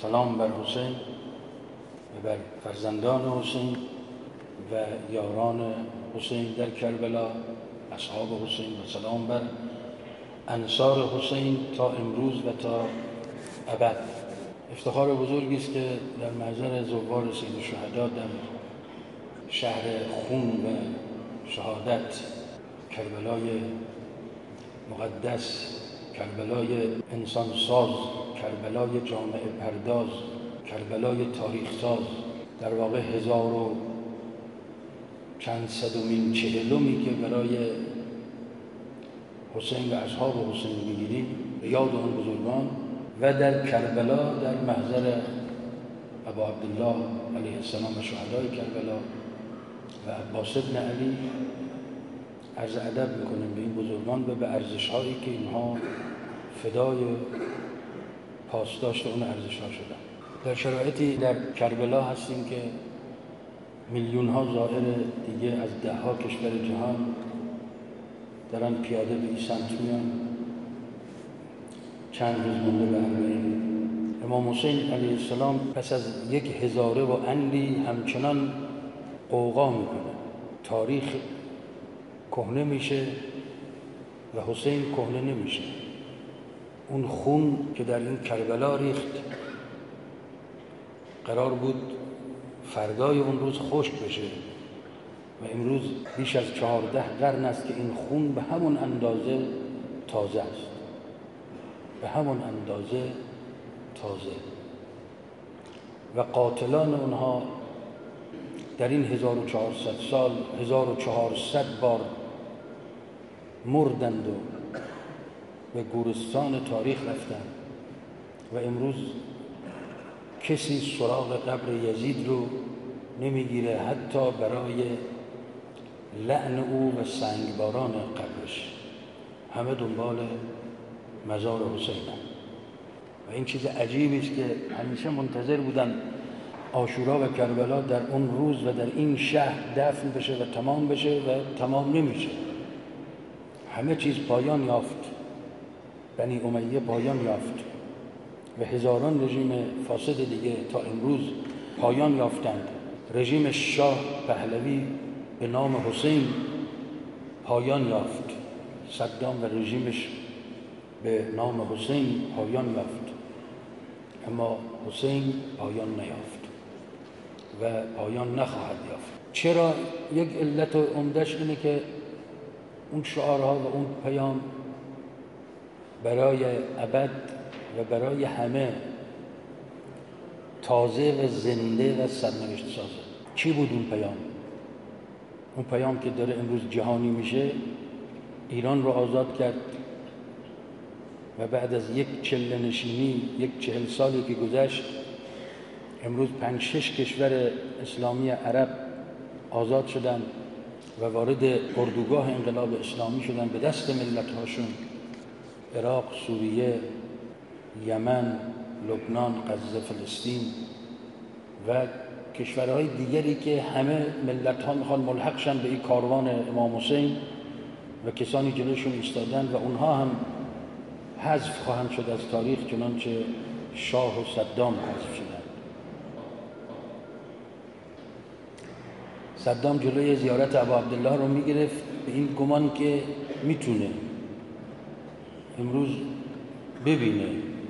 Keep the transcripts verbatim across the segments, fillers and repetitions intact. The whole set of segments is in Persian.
سلام بر حسین و بر فرزندان حسین و یاران حسین در کربلا، اصحاب حسین، و سلام بر انصار حسین تا امروز و تا ابد. افتخار بزرگی است که در محضر زوار سید الشهدا در شهر خون و شهادت، کربلای مقدس، کربلای انسانساز، کربلای جامعه پرداز، کربلای تاریخ ساز، در واقع هزار و چند صدومین چهلمی که برای حسین و اصحاب حسین میگیریم به یاد آن بزرگان، و در کربلا در محضر ابا عبدالله علیه السلام و شهدای کربلا و عباس بن علی عرض ادب میکنیم به این بزرگان و به ارزش‌هایی که اینها فدای پاسداشت اون ارزش‌ها شدن. در شرایطی در کربلا هستیم که میلیون ها زائر دیگه از ده ها کشور جهان دارن پیاده به این سمت میان. چند روز مونده به اربعین. امام حسین علیه السلام پس از یک هزاره و اندی همچنان غوغا میکنه. تاریخ کهنه میشه و حسین کهنه نمیشه. اون خون که در این کربلا ریخت قرار بود فردای اون روز خشک بشه و امروز بیش از چهارده قرن است که این خون به همون اندازه تازه است، به همون اندازه تازه، و قاتلان اونها در این هزار و چهارصد سال هزار و چهارصد بار مردند و به گورستان تاریخ رفتند و امروز کسی سراغ قبر یزید رو نمیگیره، حتی برای لعن او و سنگباران قبرش. همه دنبال مزار حسین هم. و این چیز عجیبی است که همیشه منتظر بودن عاشورا و کربلا در اون روز و در این شهر دفن بشه و تمام بشه و تمام نمیشه. همه چیز پایان یافت. بنی امیه پایان یافت و هزاران رژیم فاسد دیگه تا امروز پایان یافتند. رژیم شاه پهلوی به نام حسین پایان یافت. صدام و رژیمش به نام حسین پایان یافت، اما حسین پایان نیافت و پایان نخواهد یافت. چرا؟ یک علت عمده‌اش اینه که اون شعارها و اون پیام برای ابد و برای همه تازه و زنده و سرنوشت سازه. چی بود اون پیام؟ اون پیام که داره امروز جهانی میشه، ایران رو آزاد کرد و بعد از یک چله نشینی، یک چهل سالی که گذشت، امروز پنج شش کشور اسلامی عرب آزاد شدن و وارد اردوگاه انقلاب اسلامی شدن به دست ملت‌هاشون. عراق، سوریه، یمن، لبنان، غزه، فلسطین و کشورهای دیگری که همه ملت‌ها میخوان ملحق شن به این کاروان امام حسین و کسانی جلوشون ایستادن و اونها هم حذف خواهند شد از تاریخ، چنانچه شاه و صدام حذف شدند. صدام جلوی زیارت ابا عبدالله رو میگرفت به این گمان که میتونه امروز ببینه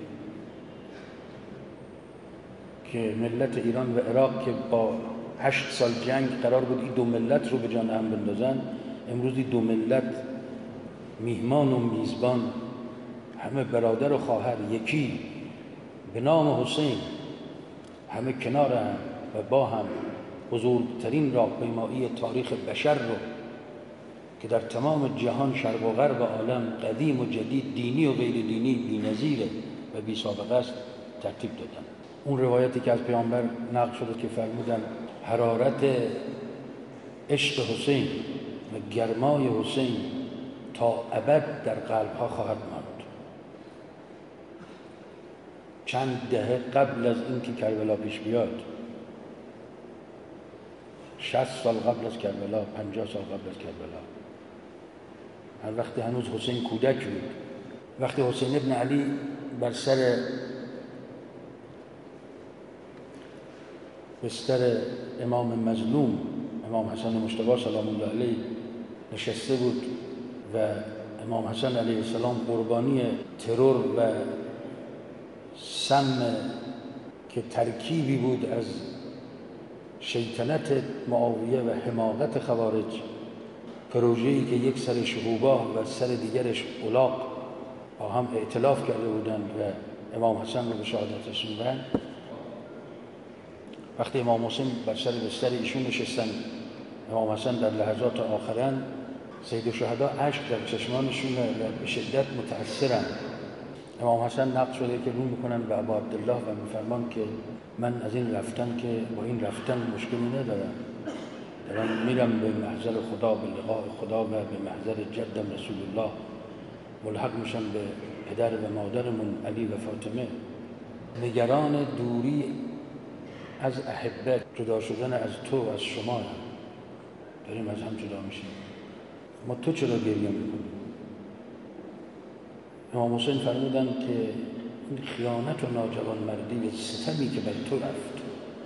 که ملت ایران و عراق که با هشت سال جنگ قرار بود این دو ملت رو به جان هم بندازن، امروز این دو ملت میهمان و میزبان، همه برادر و خواهر یکی به نام حسین، همه کنار هم و با هم بزرگترین راهپیمایی تاریخ بشر رو که در تمام جهان شرق و غرب عالم، قدیم و جدید، دینی و غیر دینی، بی‌نظیره و بی سابقه است، ترتیب دادن. اون روایتی که از پیامبر نقل شده که فرمودن حرارت عشق حسین و گرمای حسین تا ابد در قلب‌ها خواهد ماند. چند دهه قبل از اینکه کربلا پیش بیاد، شصت سال قبل از کربلا، پنجاه سال قبل از کربلا، هر وقتی هنوز حسین کودک بود، وقتی حسین ابن علی بر سر بستر امام مظلوم امام حسن مجتبی سلام الله علیه نشسته بود و امام حسن علیه السلام قربانی ترور و سم که ترکیبی بود از شیطنت معاویه و حماقت خوارج، پروژه‌ای که یک سرش روباه و سر دیگرش الاغ با هم ائتلاف کرده بودند و امام حسن رو به شهادت رسوندن. وقتی امام حسین بر سر بستر ایشون نشستن، امام حسن در لحظات آخرن، سید الشهدا اشک در چشمانشون و به شدت متأثرن. امام حسن نقل شده که رو میکنن به ابا عبدالله و میفرمان که من از این رفتن که با این رفتن مشکلی ندارم، دارم میرم به محضر خدا، به لقاء خدا و به محضر جدم رسول الله، ملحق میشم به پدر و مادرمون علی و فاطمه. نگران دوری از احبه، جدا شدن از تو، از شما، داریم از هم جدا میشیم. ما تو چرا گریه میکنیم؟ امام حسین فرمودن که این خیانت و ناجوانمردی، ستمی که بر تو رفت.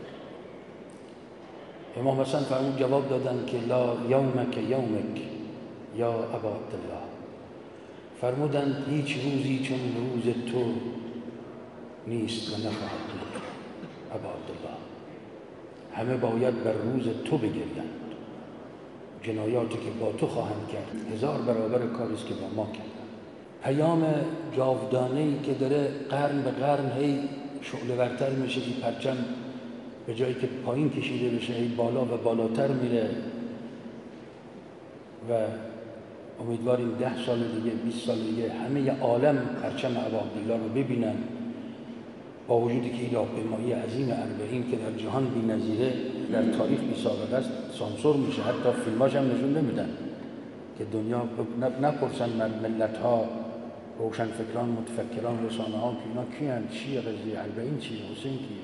امام حسن فرمود جواب دادن که لا یومک یومک یا ابا عبدالله. فرمودن هیچ روزی چون روز تو نیست و نخواهد بود ابا عبدالله. همه باید بر روز تو بگردند. جنایاتی که با تو خواهند کرد هزار برابر کاریست که با ما کرد. پیام جاودانه‌ای که داره قرن به قرن هی شعله ورتر میشه، این پرچم به جایی که پایین کشیده بشه هی بالا و بالاتر میره و امیدواریم ده سال دیگه، بیست سال دیگه همه عالم پرچم ابا عبدالله رو ببینن، با وجودی که این راهپیمایی عظیم اربعین که در جهان بی‌نظیره، در تاریخ بی سابقه است، سانسور میشه، حتی فیلماش هم نشون نمیدن که دنیا نپرسن ملت‌ها، روشنفکران، متفکران، رسانه‌ها که اینا کیان، چیه قضیه اربعین، چیه حسین کیه.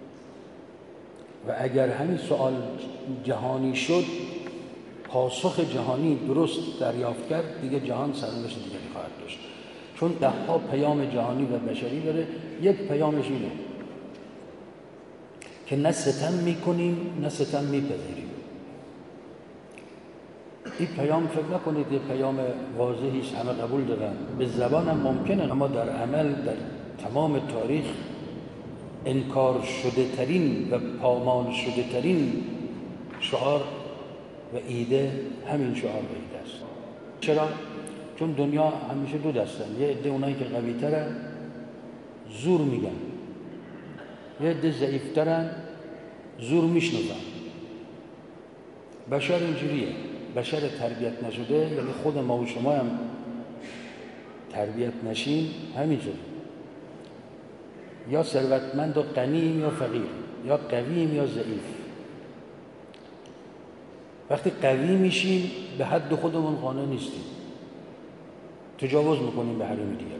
و اگر همین سوال جهانی شد، پاسخ جهانی درست دریافت کرد، دیگه جهان سرنوشت دیگری خواهد داشت. چون ده ها پیام جهانی و بشری داره. یک پیامش اینه که نه ستم میکنیم نه ستم میپذیریم. این پیام فکر نکنید یه پیام واضحیش همه قبول دارن، به زبان هم ممکنه، اما در عمل در تمام تاریخ انکار شده ترین و پامال شده ترین شعار و ایده همین شعار و ایده است. چرا؟ چون دنیا همیشه دو دستن، یه عده اونایی که قوی ترن زور میگن، یه عده ضعیف ترن زور میشنوزن. بشر اینجوریه، بشر تربیت نشده، یعنی خود ما و شما هم تربیت نشیم همینجوری، یا ثروتمند و غنیم یا فقیر، یا قویم یا ضعیف. وقتی قوی میشیم به حد خودمون قانع نیستیم، تجاوز میکنیم به حریم دیگران.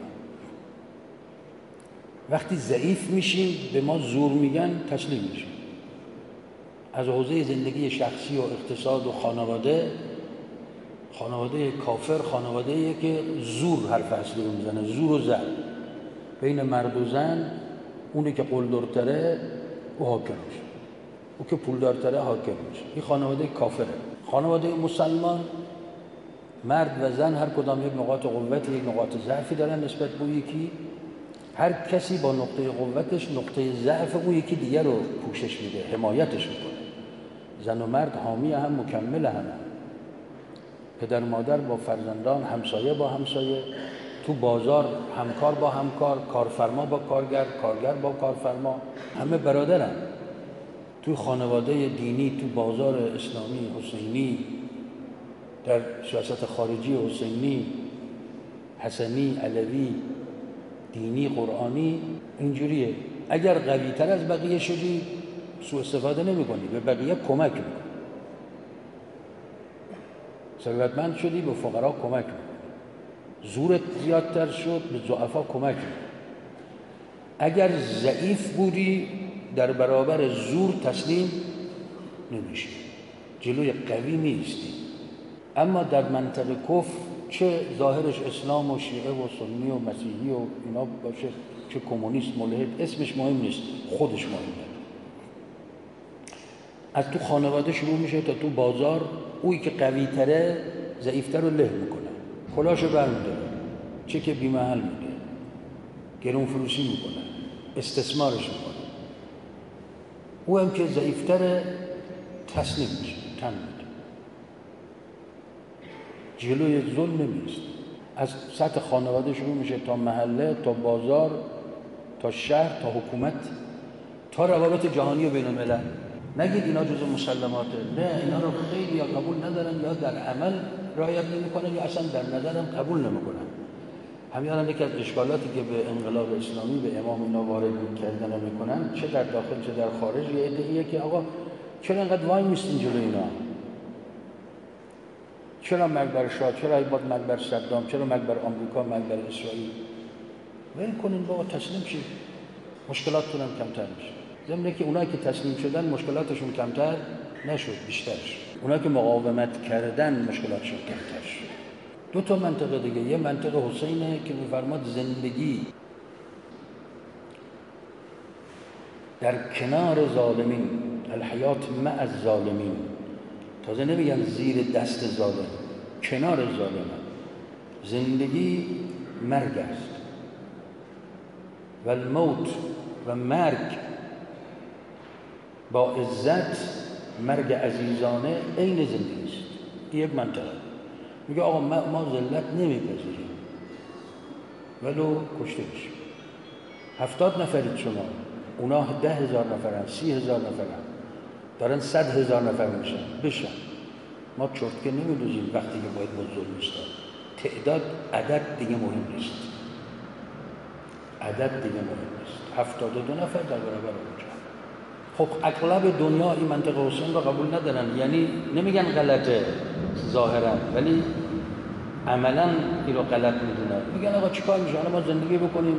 وقتی ضعیف میشیم به ما زور میگن، تسلیم میشیم. از حوزه زندگی شخصی و اقتصاد و خانواده، خانواده کافر خانواده‌ایه که زور حرف اصلی رو میزنه، زور و زر. بین مرد و زن اونی که قلدرتره او حاکم میشه، او که پولدارتره حاکم میشه. این خانواده کافره. خانواده مسلمان، مرد و زن هر کدام یک نقاط قوت، یک نقاط ضعفی دارن نسبت به یکی. هر کسی با نقطه قوتش نقطه ضعف اون یکی دیگر رو پوشش میده، حمایتش میکنه. زن و مرد حامی هم، مکمل هم, هم. پدر مادر با فرزندان، همسایه با همسایه، تو بازار همکار با همکار، کارفرما با کارگر، کارگر با کارفرما، همه برادرن. تو خانواده دینی، تو بازار اسلامی حسینی، در سیاست خارجی حسینی، حسنی، علوی، دینی، قرآنی، اینجوریه. اگر قوی تر از بقیه شدی سوء استفاده نمی کنی، به بقیه کمک میکنی. ثروتمند شدی به فقرا کمک میکنی. زورت زیادتر شد به ضعفا کمک میکنی. اگر ضعیف بودی در برابر زور تسلیم نمیشی، جلوی قوی نیستی. اما در منطقه کفر، چه ظاهرش اسلام و شیعه و سنی و مسیحی و اینا باشه، چه کمونیست، ملحد، اسمش مهم نیست، خودش مهمه. از تو خانواده شروع میشه تا تو بازار، اوی که قوی تره ضعیفتر رو له میکنه، کلاشو برمیداره، چک بی محل میده، گرون فروشی میکنه، استثمارش میکنه. او هم که ضعیفتره تسلیم میشه، تن میده، جلوی ظلم نمیست. از سطح خانواده شروع میشه تا محله، تا بازار، تا شهر، تا حکومت، تا روابط جهانی و بین الملل. نگید اینا جزو مسلماته، نه، اینا رو خیلی یا قبول ندارن یا در عمل رعایت نمیکنن یا اصلا در نظرم قبول نمیکنن. همین الان یکی از اشکالاتی که به انقلاب اسلامی به امام اینا وارد کردن میکنن، چه در داخل چه در خارج، یه عده‌ایه که آقا چرا اینقدر وای میستین جلو اینا؟ چرا مرگ بر شاه، چرا ایباد مرگ بر صدام، چرا مرگ بر آمریکا، مرگ بر اسرائیل؟ ول کنین بابا، تسلیم شید، مشکلاتتون هم کمتر میشه. ضمن که اونایی که تسلیم شدن مشکلاتشون کمتر نشد، بیشتر شد. اونایی که مقاومت کردن مشکلاتشون کمتر شد. دو تا منطقه دیگه، یه منطقه حسینه که میفرماد زندگی در کنار ظالمین، الحیات مع الظالمین، تازه نمیگن زیر دست ظالم، کنار ظالم. زندگی مرگ است و الموت و مرگ با عزت، مرگ عزیزانه عین زندگی است. این یک منطقه. میگه آقا ما, ما ذلت نمیپذیریم ولو کشته بشیم. هفتاد نفرید شما، اونا ده هزار نفرن، سی هزار نفرن، دارن صد هزار نفر میشن، بشن. ما چرتکه نمیدوزیم وقتی که باید با ظلم ایستاد. تعداد، عدد دیگه مهم نیست، عدد دیگه مهم نیست. هفتاد و دو نفر در برابر اونجا. خب اغلب دنیا این منطقه حسین رو قبول ندارن، یعنی نمیگن غلطه ظاهرا، ولی عملا این رو غلط میدونن. میگن آقا چیکار میشه، حالا ما زندگی بکنیم،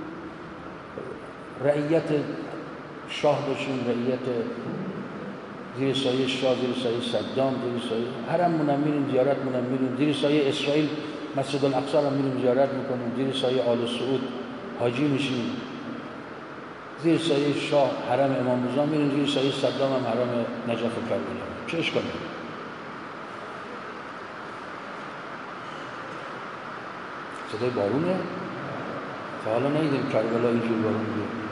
رعیت شاه باشیم، رعیت زیر سایه شاه، زیر سایه صدام، زیر سایه حرممون میریم زیارت مونم میریم، زیر سایه اسرائیل مسجد الاقصی رو میریم زیارت میکنیم، زیر سایه آل سعود حاجی میشیم، زیر سایه شاه حرم امام رضا میریم، زیر سایه صدام هم حرم نجف و کربلا. چه اشکالی؟ صدای بارونه؟ تا حالا ندیدیم کربلا اینجور بارون بیاد.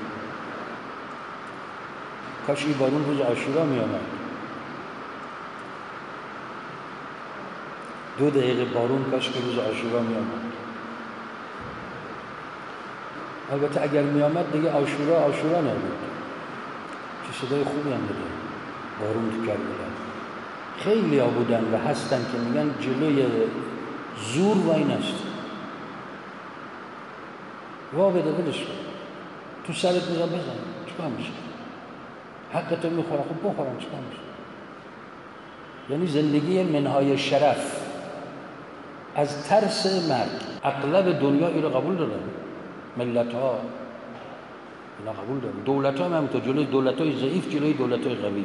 کاش این بارون روز عاشورا می آمد. دو دقیقه بارون کاش که روز عاشورا می آمد. البته اگر می آمد دیگه عاشورا عاشورا نبود. چه صدای خوبی هم بده بارون تو کربلا. خیلی ها بودن و هستن که میگن جلوی زور وای نست، وا بده ولش کن، تو سرت میزن بزن، چیکار میشه؟ حقتو میخورن، خب بخورن، چیکار میشه؟ یعنی زندگی منهای شرف از ترس مرگ. اغلب دنیا اینو قبول دارن، ملت ها اینا قبول دارن، دولت ها هم همینطور، جلوی دولت های ضعیف، جلوی دولت های قوی.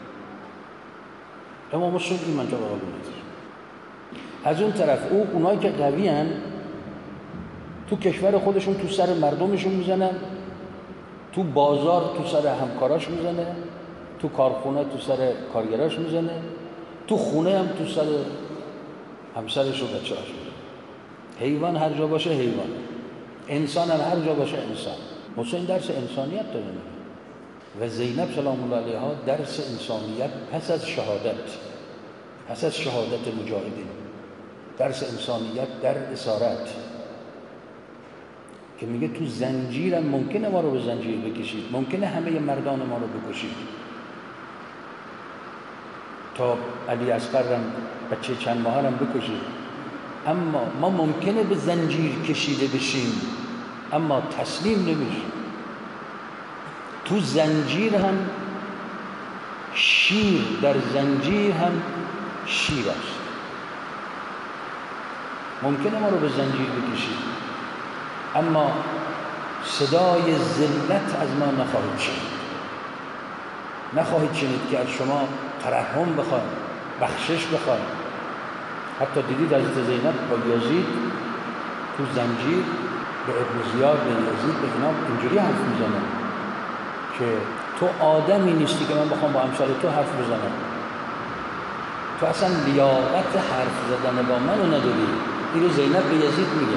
اما مسلم این منطقه قبول نداره. از اون طرف او اونایی که قوی هن تو کشور خودشون تو سر مردمشون میزنن، تو بازار تو سر همکاراش میزنه، تو کارخونه تو سر کارگراش میزنه، تو خونه هم تو سر همسرش و بچه‌هاش میزنه. حیوان هر جا باشه حیوان، انسان هم هر جا باشه انسان. حسین درس انسانیت داره و زینب سلام الله علیها درس انسانیت پس از شهادت، پس از شهادت مجاهدین، درس انسانیت در اسارت که میگه تو زنجیرم ممکنه ما رو به زنجیر بکشید، ممکنه همه مردان ما رو بکشید، تا علی اصغرم بچه چند ماه هم بکشید، اما ما ممکنه به زنجیر کشیده بشیم اما تسلیم نمیشیم. تو زنجیر هم شیر، در زنجیر هم شیر است. ممکنه ما رو به زنجیر بکشید اما صدای ذلت از ما نخواهید شنید. نخواهید شنید که از شما ترحم بخواهیم، بخشش بخواهیم. حتی دیدید حضرت زینب با یزید تو زنجیر به ابن زیاد، به یزید، به اینا اینجوری حرف میزنن که تو آدمی نیستی که من بخوام با امثال تو حرف بزنم، تو اصلا لیاقت حرف زدن با منو نداری. این رو زینب به یزید میگه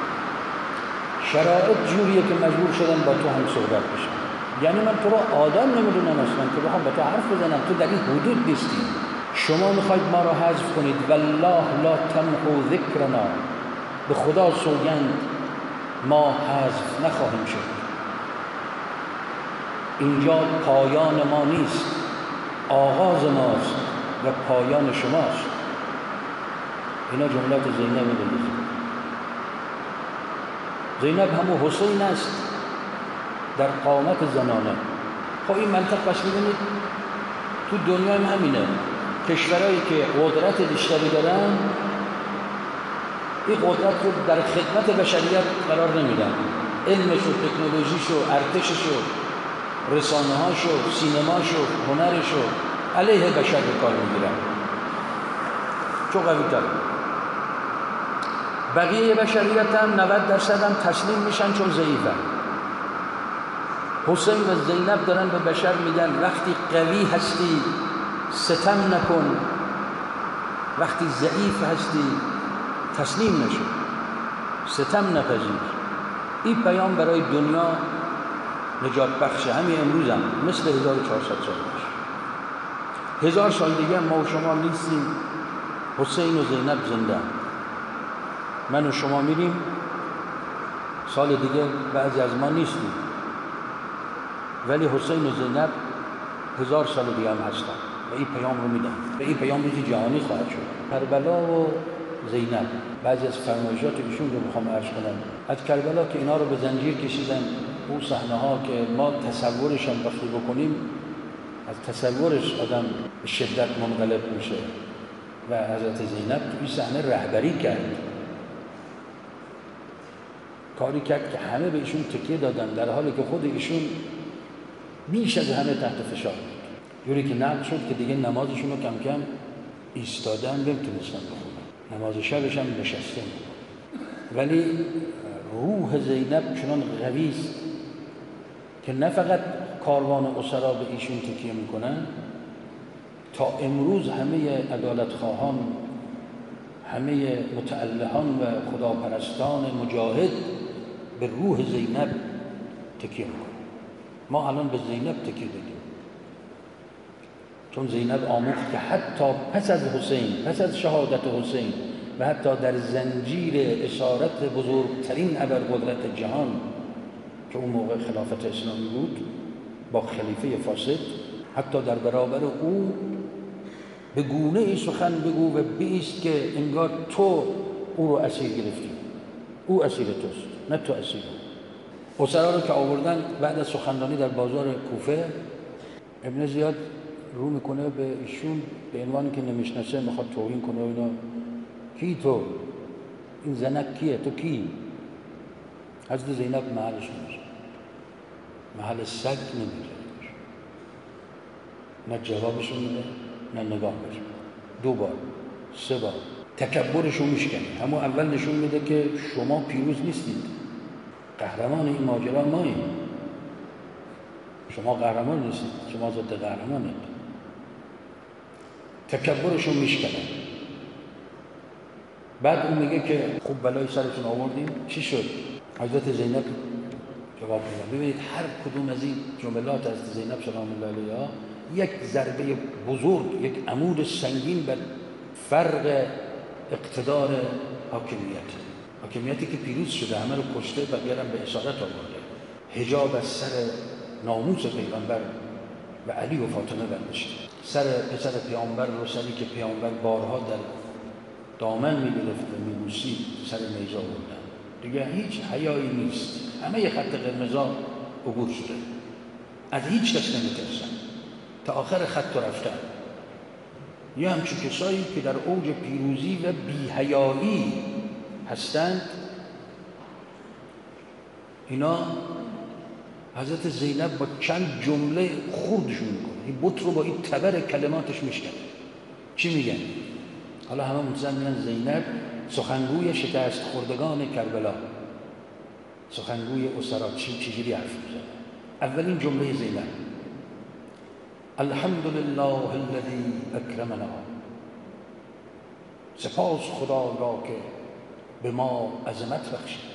شرایط جوریه که مجبور شدن با تو هم صحبت بشن، یعنی من تو رو آدم نمیدونم اصلا که بخوام با تو حرف بزنم، تو در این حدود نیستی. شما میخواید ما رو حذف کنید، والله لا تمحو ذکرنا، به خدا سوگند ما حذف نخواهیم شد. اینجا پایان ما نیست، آغاز ماست و پایان شماست. اینا جملات زینب بگید. زینب همون حسین است در قامت زنانه. خب این منطق بس می‌بینید تو دنیا هم همینه، کشورهایی که قدرت بیشتری دارن این قدرت رو در خدمت بشریت قرار نمیدن، علمش و تکنولوژیش و ارتشش و رسانه‌هاش و سینماش و هنرش رو علیه بشر به کار میگیرن چون قوی تر. بقیه بشریت هم نود درصد هم تسلیم میشن چون ضعیفن. حسین و زینب دارن به بشر میگن وقتی قوی هستی ستم نکن، وقتی ضعیف هستی تسلیم نشو، ستم نپذیر. این پیام برای دنیا نجات بخشه. همین امروز هم مثل هزار و چهارصد سال پیش، هزار سال دیگه ما و شما نیستیم، حسین و زینب زنده. من و شما میریم، سال دیگه بعضی از ما نیستیم، ولی حسین و زینب هزار سال دیگه هم هستن و این پیام رو میدن و این پیام روزی جهانی خواهد شد. کربلا و زینب، بعضی از فرمایشات ایشون رو میخوام عرض کنم. از کربلا که اینا رو به زنجیر کشیدن، اون صحنه ها که ما تصورش هم وقتی بکنیم از تصورش آدم به شدت منقلب میشه. و حضرت زینب تو این صحنه رهبری کرد، کاری کرد که همه به ایشون تکیه دادن، در حالی که خود ایشون بیش از همه تحت فشار بود. جوری که نقل شد که دیگه نمازشون رو کم کم ایستادن نمیتونستن بخونن، نماز شبش هم نشسته بود. ولی روح زینب چنان قوی است که نه فقط کاروان اسرا به ایشون تکیه میکنن، تا امروز همه عدالتخواهان، همه متألهان و خداپرستان مجاهد به روح زینب تکیه میکنن. ما الان به زینب تکیه دادیم چون زینب آموخت که حتی پس از حسین، پس از شهادت حسین و حتی در زنجیر اسارت بزرگترین ابرقدرت جهان که اون موقع خلافت اسلامی بود با خلیفه فاسد، حتی در برابر او به گونه ای سخن بگو و بیست که انگار تو او رو اسیر گرفتی، او اسیر توست نه تو اسیر. اسرا رو که آوردن بعد از سخنرانی در بازار کوفه، ابن زیاد رو میکنه به ایشون به عنوانی که نمیشناسه، میخواد توهین کنه. اینا کی تو؟ این زنک کیه؟ تو کی؟ حضرت زینب محلش نمیشه، محل سگ نمیشه، نه جوابشون میده نه نگاه بشه. دو بار سه بار تکبرشو میشکنه. همون اول نشون میده که شما پیروز نیستید، قهرمان این ماجرا ماییم، شما قهرمان نیستید، شما ضد قهرمانید. تکبرشو میشکنه. بعد اون میگه که خوب بلای سرتون آوردیم، چی شد؟ حضرت زینب جواب میده. ببینید هر کدوم از این جملات از زینب سلام الله علیها یک ضربه بزرگ، یک عمود سنگین بر فرق اقتدار حاکمیت، حاکمیتی که پیروز شده، همه رو کشته، بقیه هم به اسارت آورده، حجاب از سر ناموس پیغمبر و علی و فاطمه برداشته، سر پسر پیامبر رو، سری که پیامبر بارها در دامن می‌گرفت و می‌بوسید، سر نیزه آوردن. دیگه هیچ حیایی نیست، همه خط قرمزا عبور شده، از هیچ کس نمی‌ترسن، تا آخر خط رفتن. یه همچون کسایی که در اوج پیروزی و بی‌حیایی هستند، اینا حضرت زینب با چند جمله خوردشون میکنه. این بت رو با این تبر کلماتش میشکنه. چی میگن؟ حالا همه منتظر میگن زینب سخنگوی شکست خوردگان کربلا، سخنگوی اسرا، چی چجوری حرف میزنه؟ اولین جمله زینب الحمد لله الذی اکرمنا، سپاس خدا را که به ما عظمت بخشید.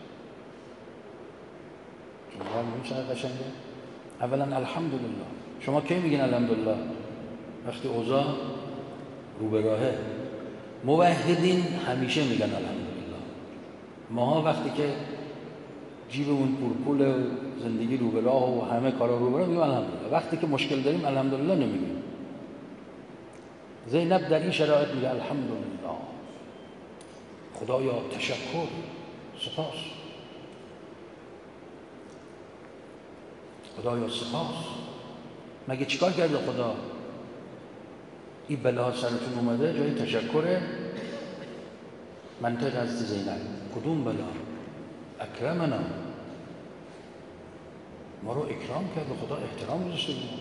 شما میگین چقدر قشنگه؟ اولا الحمدلله. شما کی میگین الحمدلله؟ وقتی اوضاع رو به راهه. موحدین همیشه میگن الحمدلله. ماها وقتی که جیبمون پرپول و زندگی رو به راه و همه کارا رو به راه میگیم الحمدلله. وقتی که مشکل داریم الحمدلله نمیگیم. زینب در این شرایط میگه الحمدلله، خدایا تشکر، سپاس، خدایا سپاس. مگه چیکار کرده خدا؟ این بلا سرتون اومده جای تشکره؟ منطق از زینب کدوم بلا؟ اکرمنا، ما رو اکرام کرد و خدا احترام گذاشته بود.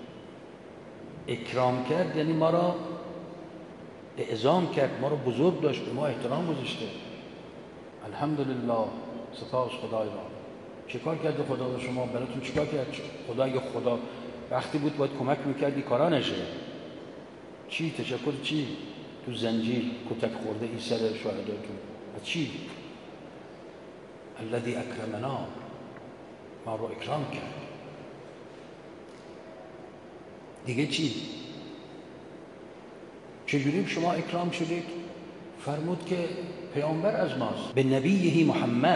اکرام کرد یعنی ما را اعظام کرد، ما رو بزرگ داشت، به ما احترام گذاشته. الحمدلله، سپاس خدای را. چه کار کرده خدا به شما؟ براتون چیکار کرد خدا؟ یا خدا وقتی بود باید کمک میکردی کارا نشه. چی تشکر؟ چی تو زنجیر کتک خورده ای سر شهداتون؟ چی؟ الذی اکرمنا، ما رو اکرام کرد. دیگه چی؟ چجوری شما اکرام شدید؟ فرمود که پیامبر از ماست، به نبیه محمد.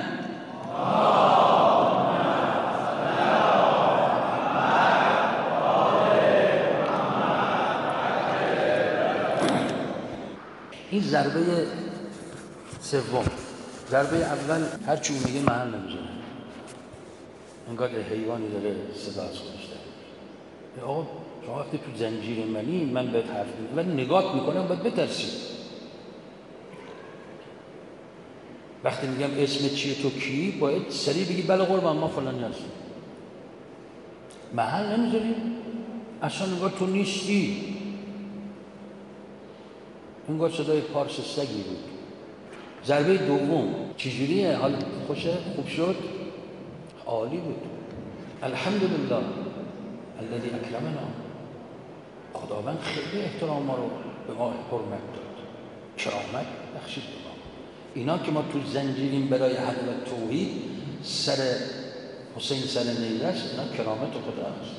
این ضربه سوم. ضربه اول هر چی میگه محل نمیذاره، انگار حیوانی داره صدا از خودش داره. آقا شما وقتی تو زنجیر منی، من بهت حرف میزنم ولی نگات میکنم باید بترسی. وقتی میگم اسم چیه تو کی، باید سریع بگی بله قربان ما فلانی هستیم. محل نمیذاری، اصلا انگار تو نیستی، انگار صدای پارس سگی بود. ضربه دوم چجوریه؟ حال خوشه؟ خوب شد؟ عالی بود. الحمدلله الذی اکرمنا، خداوند خیلی احترام ما رو به ما حرمت داد، کرامت بخشید به ما. اینا که ما تو زنجیریم برای حل توحید، سر حسین سر نیزه است، اینا کرامت خدا است.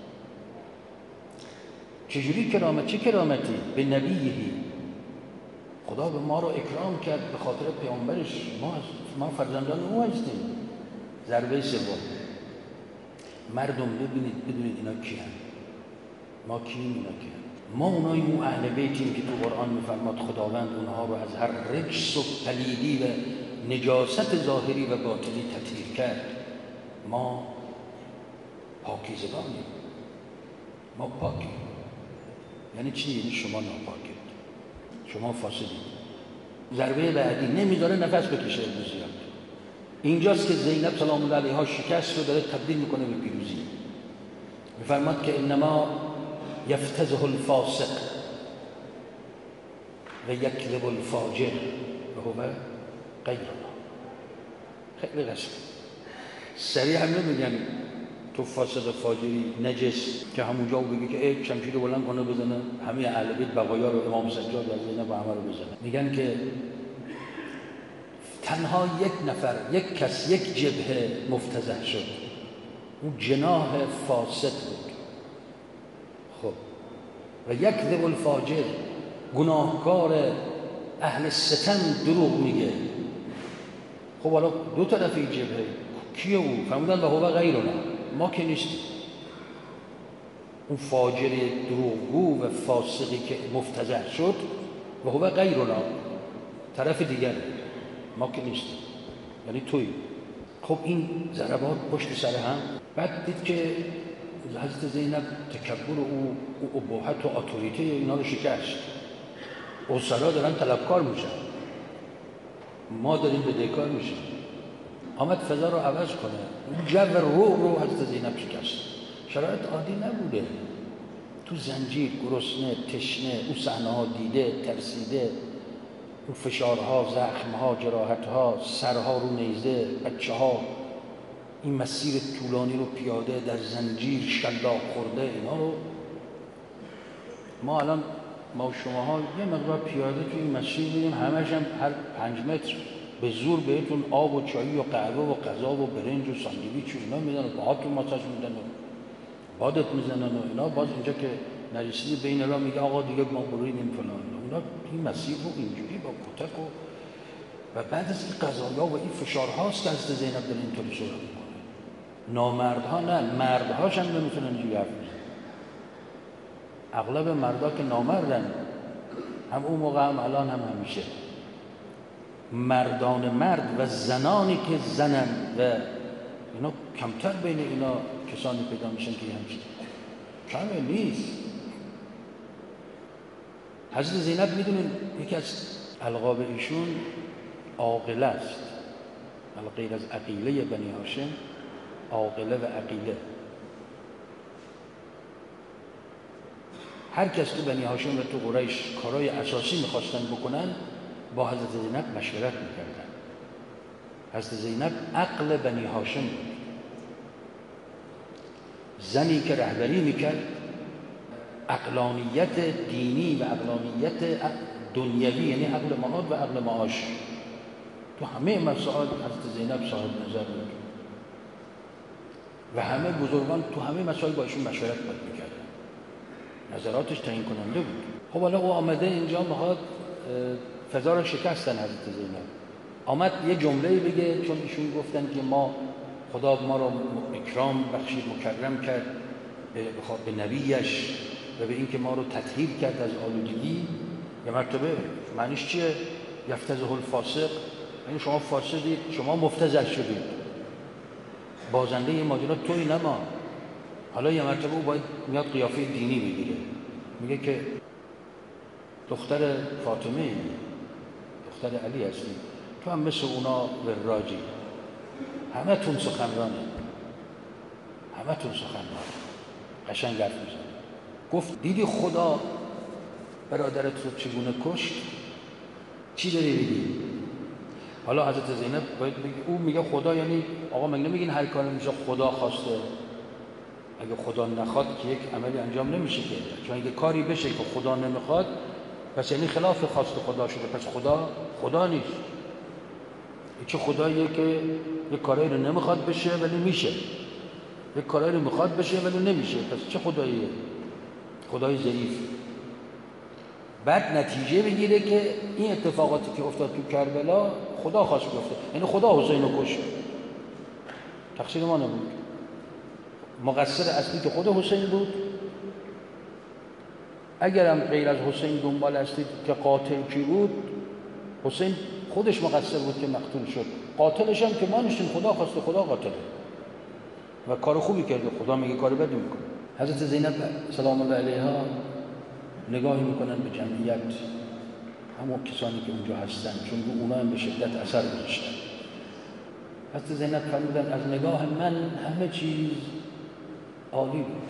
چجوری کرامت؟ چه کرامتی؟ به نبیهی، خدا به ما رو اکرام کرد به خاطر پیامبرش. ما ما فرزندان او هستیم. ضربه سوم، مردم ببینید بدونید اینا کی هستند. ما کیم؟ اینا کی؟ ما اوناییم، اون اهل بیتیم که تو قرآن میفرماد خداوند اونها رو از هر رجس و پلیدی و نجاست ظاهری و باطنی تطهیر کرد. ما پاکیزگانیم، ما پاکیم. یعنی چی؟ یعنی شما ناپاکید، شما فاسدید. ضربه بعدی نمیذاره نفس بکشه ابن زیاد. اینجاست که زینب سلام الله علیها شکست رو داره تبدیل میکنه به پیروزی. میفرماد که انما یفتزه الفاسق و یکذب الفاجر و هو غیرنا. خیلی قشنگ. سریع هم نمیگن تو فاسق و فاجری نجس که همونجا بگی که ای شمشیر بلند کنه بزنه همه اهل بیت بقایا رو امام سجاد از زینب و همه رو بزنه. میگن که تنها یک نفر، یک کس، یک جبهه مفتضح شد، اون جناح فاسد بود. خب و یکذب الفاجر، گناهکار اهل ستم دروغ میگه. خب حالا دو طرفی جبهه کیه او؟ فرمودن و هو غیرنا، ما که نیستیم. اون فاجر دروغگو و فاسقی که مفتضح شد و هو غیرنا، طرف دیگر، ما که نیستیم، یعنی توی. خب این ضربات پشت سر هم. بعد دید که حضرت زینب تکبر او، او اباحت و اتوریته اینا رو شکست. اوصلا دارن طلبکار میشن، ما داریم بدهکار میشن. آمد فضا رو عوض کنه. اون جو رو رو حضرت زینب شکست. شرایط عادی نبوده. تو زنجیر، گرسنه، تشنه، اون صحنه ها دیده، ترسیده، اون فشارها، زخمها، جراحتها، سرها رو نیزه، بچه ها این مسیر طولانی رو پیاده در زنجیر شلاق خورده، اینا رو ما الان ما شماها یه مقدار پیاده تو این مسیر میریم، همش هم هر پنج متر به زور بهتون آب و چایی و قهوه و غذا و برنج و ساندویچ و اینا میدن و پاهاتون ماساژ میدن و بادت میزنن و اینا. باز اینجا که نرسیدی بین راه میگه آقا دیگه ما بریدیم فلان. اونا این مسیر رو اینجوری با کتک و و بعد از این قضایا و این فشارهاست که حضرت زینب داره اینطوری صحبت میکنه. نامردها نه، مردهاش هم نمیتونن اینجوری حرف بزنن. اغلب مردا که نامردن، هم اون موقع هم الان هم همیشه. مردان مرد و زنانی که زنن و اینا کمتر بین اینا کسانی پیدا میشن که همچین کمه نیست. حضرت زینب میدونین یکی از القاب ایشون عاقله است، غیر از عقیله بنی هاشم، عاقله و عقیله. هر کس که بنی هاشم و تو قریش کارهای اساسی میخواستن بکنن با حضرت زینب مشورت میکردن. حضرت زینب عقل بنی هاشم بود، زنی که رهبری میکرد، عقلانیت دینی و عقلانیت دنیوی، یعنی عقل معاد و عقل معاش، تو همه مسائل حضرت زینب صاحب نظر بود و همه بزرگان تو همه مسائل با ایشون مشورت میکردن، نظراتش تعیین کننده بود. خب حالا او آمده اینجا میخواد فضا رو شکستن. حضرت زینب آمد یه جمله بگه، چون ایشون گفتن که ما خدا ما رو اکرام بخشید، مکرم کرد به نبیش و به اینکه ما رو تطهیر کرد از آلودگی. یه مرتبه معنیش چیه؟ یفتضح الفاسق، یعنی شما فاسدید، شما مفتضح شدید، بازنده این ماجرا توی نه ما. حالا یه مرتبه او باید میاد قیافه دینی بگیره، میگه که دختر فاطمه ای، دختر علی هستی، تو هم مثل اونا وراجی، همه تون سخنرانه، همه تون سخنرانه، قشنگ حرف میزنه. گفت دیدی خدا برادرت رو چگونه کشت؟ چی داری بگی؟ حالا حضرت زینب باید بگی، او میگه خدا یعنی آقا مگه نمیگین هر کاری میشه خدا خواسته؟ اگه خدا نخواد که یک عملی انجام نمیشه که، چون اگه کاری بشه که خدا نمیخواد پس یعنی خلاف خواست خدا شده، پس خدا خدا نیست. چه خداییه که یک کاری رو نمیخواد بشه ولی میشه، یک کاری رو میخواد بشه ولی نمیشه، پس چه خداییه؟ خدای ضعیف. بعد نتیجه بگیره که این اتفاقاتی که افتاد تو کربلا خدا خواست بیفته، یعنی خدا حسین رو کشت، تقصیر ما نبود. مقصر اصلی که خود حسین بود. اگرم غیر از حسین دنبال هستید که قاتل کی بود، حسین خودش مقصر بود که مقتول شد، قاتلش هم که ما نیستیم، خدا خواسته، خدا قاتله و کار خوبی کرده، خدا میگه کار بدی میکنه. حضرت زینب سلام الله علیها نگاهی میکنن به جمعیت، همون کسانی که اونجا هستن، چون رو اونا هم به شدت اثر گذاشتن. حضرت زینب فرمودن از نگاه من همه چیز عالی بود،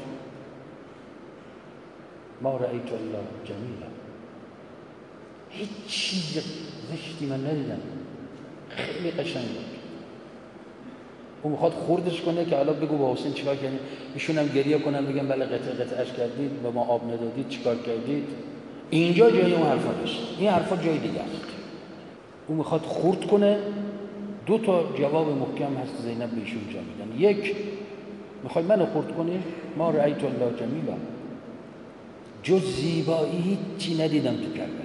ما رأیت الا جمیلا، هیچ چیز زشتی من ندیدم، خیلی قشنگ بود. او میخواد خوردش کنه که حالا بگو با حسین چیکار کردید، ایشون هم گریه کنن بگن بله قطع قطعش کردید و ما آب ندادید، چیکار کردید. اینجا جای اون حرفا نیست، این حرفا جای دیگه است. او میخواد خورد کنه. دو تا جواب محکم هست زینب به ایشون جا میدن. یک، میخوای منو خورد کنی؟ ما رأیت الله جمیلا، جز زیبایی هیچی ندیدم تو کربلا.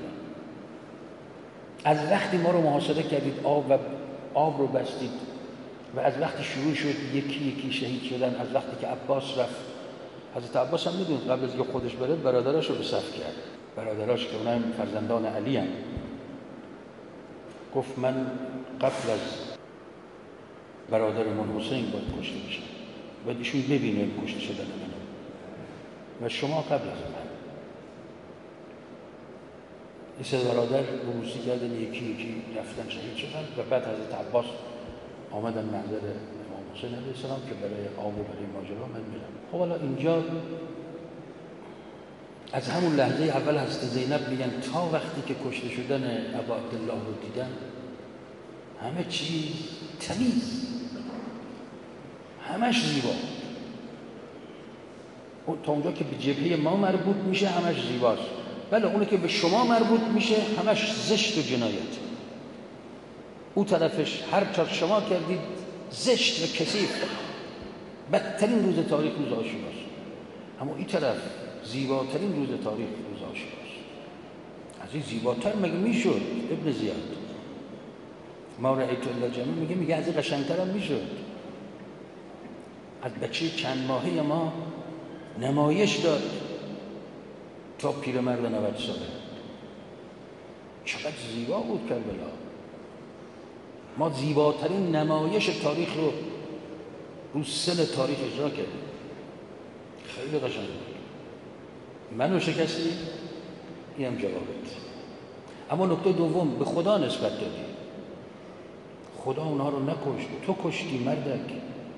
از وقتی ما رو محاصره کردید، آب و آب رو بستید و از وقتی شروع شد یکی یکی شهید شدن، از وقتی که عباس رفت، حضرت عباس هم میدونید قبل از اینکه خودش بره برادراش رو به صف کرد، برادراش که اونها فرزندان علی هم، گفت من قبل از برادرمون حسین باید کشته بشم، باید ایشون ببینه کشته شدن منو و شما قبل از من. این سه برادر بروسی کردن، یکی یکی رفتن شهید شدن و بعد حضرت عباس آمدن محضر امام حسین علیه السلام که برای آب و برای ماجرا من میرم. خب حالا اینجا از همون لحظه اول حضرت زینب میگن تا وقتی که کشته شدن ابا عبدالله رو دیدن همه چیز تمیز، همش زیبا. اون تا اونجا که به جبهه ما مربوط میشه همش زیباست، ولی اونی که به شما مربوط میشه همش زشت و جنایت. اون طرفش هر چه شما کردید زشت و کثیف، بدترین روز تاریخ روز عاشوراست. اما این طرف زیباترین روز تاریخ روز عاشوراست. از این زیباتر مگه میشد؟ ابن زیاد ما رأیت الا جمیل میگه میگه از این قشنگتر هم میشد. از بچه چند ماهه ما نمایش داد تا پیرمرد نود ساله. چقدر زیبا بود کربلا. ما زیباترین نمایش تاریخ رو رو سل تاریخ اجرا کردیم. خیلی قشنگ بود. منو شکستی؟ این هم جوابت. اما نکته دوم، به خدا نسبت دادی. خدا اونها رو نکشت، تو کشتی مردک،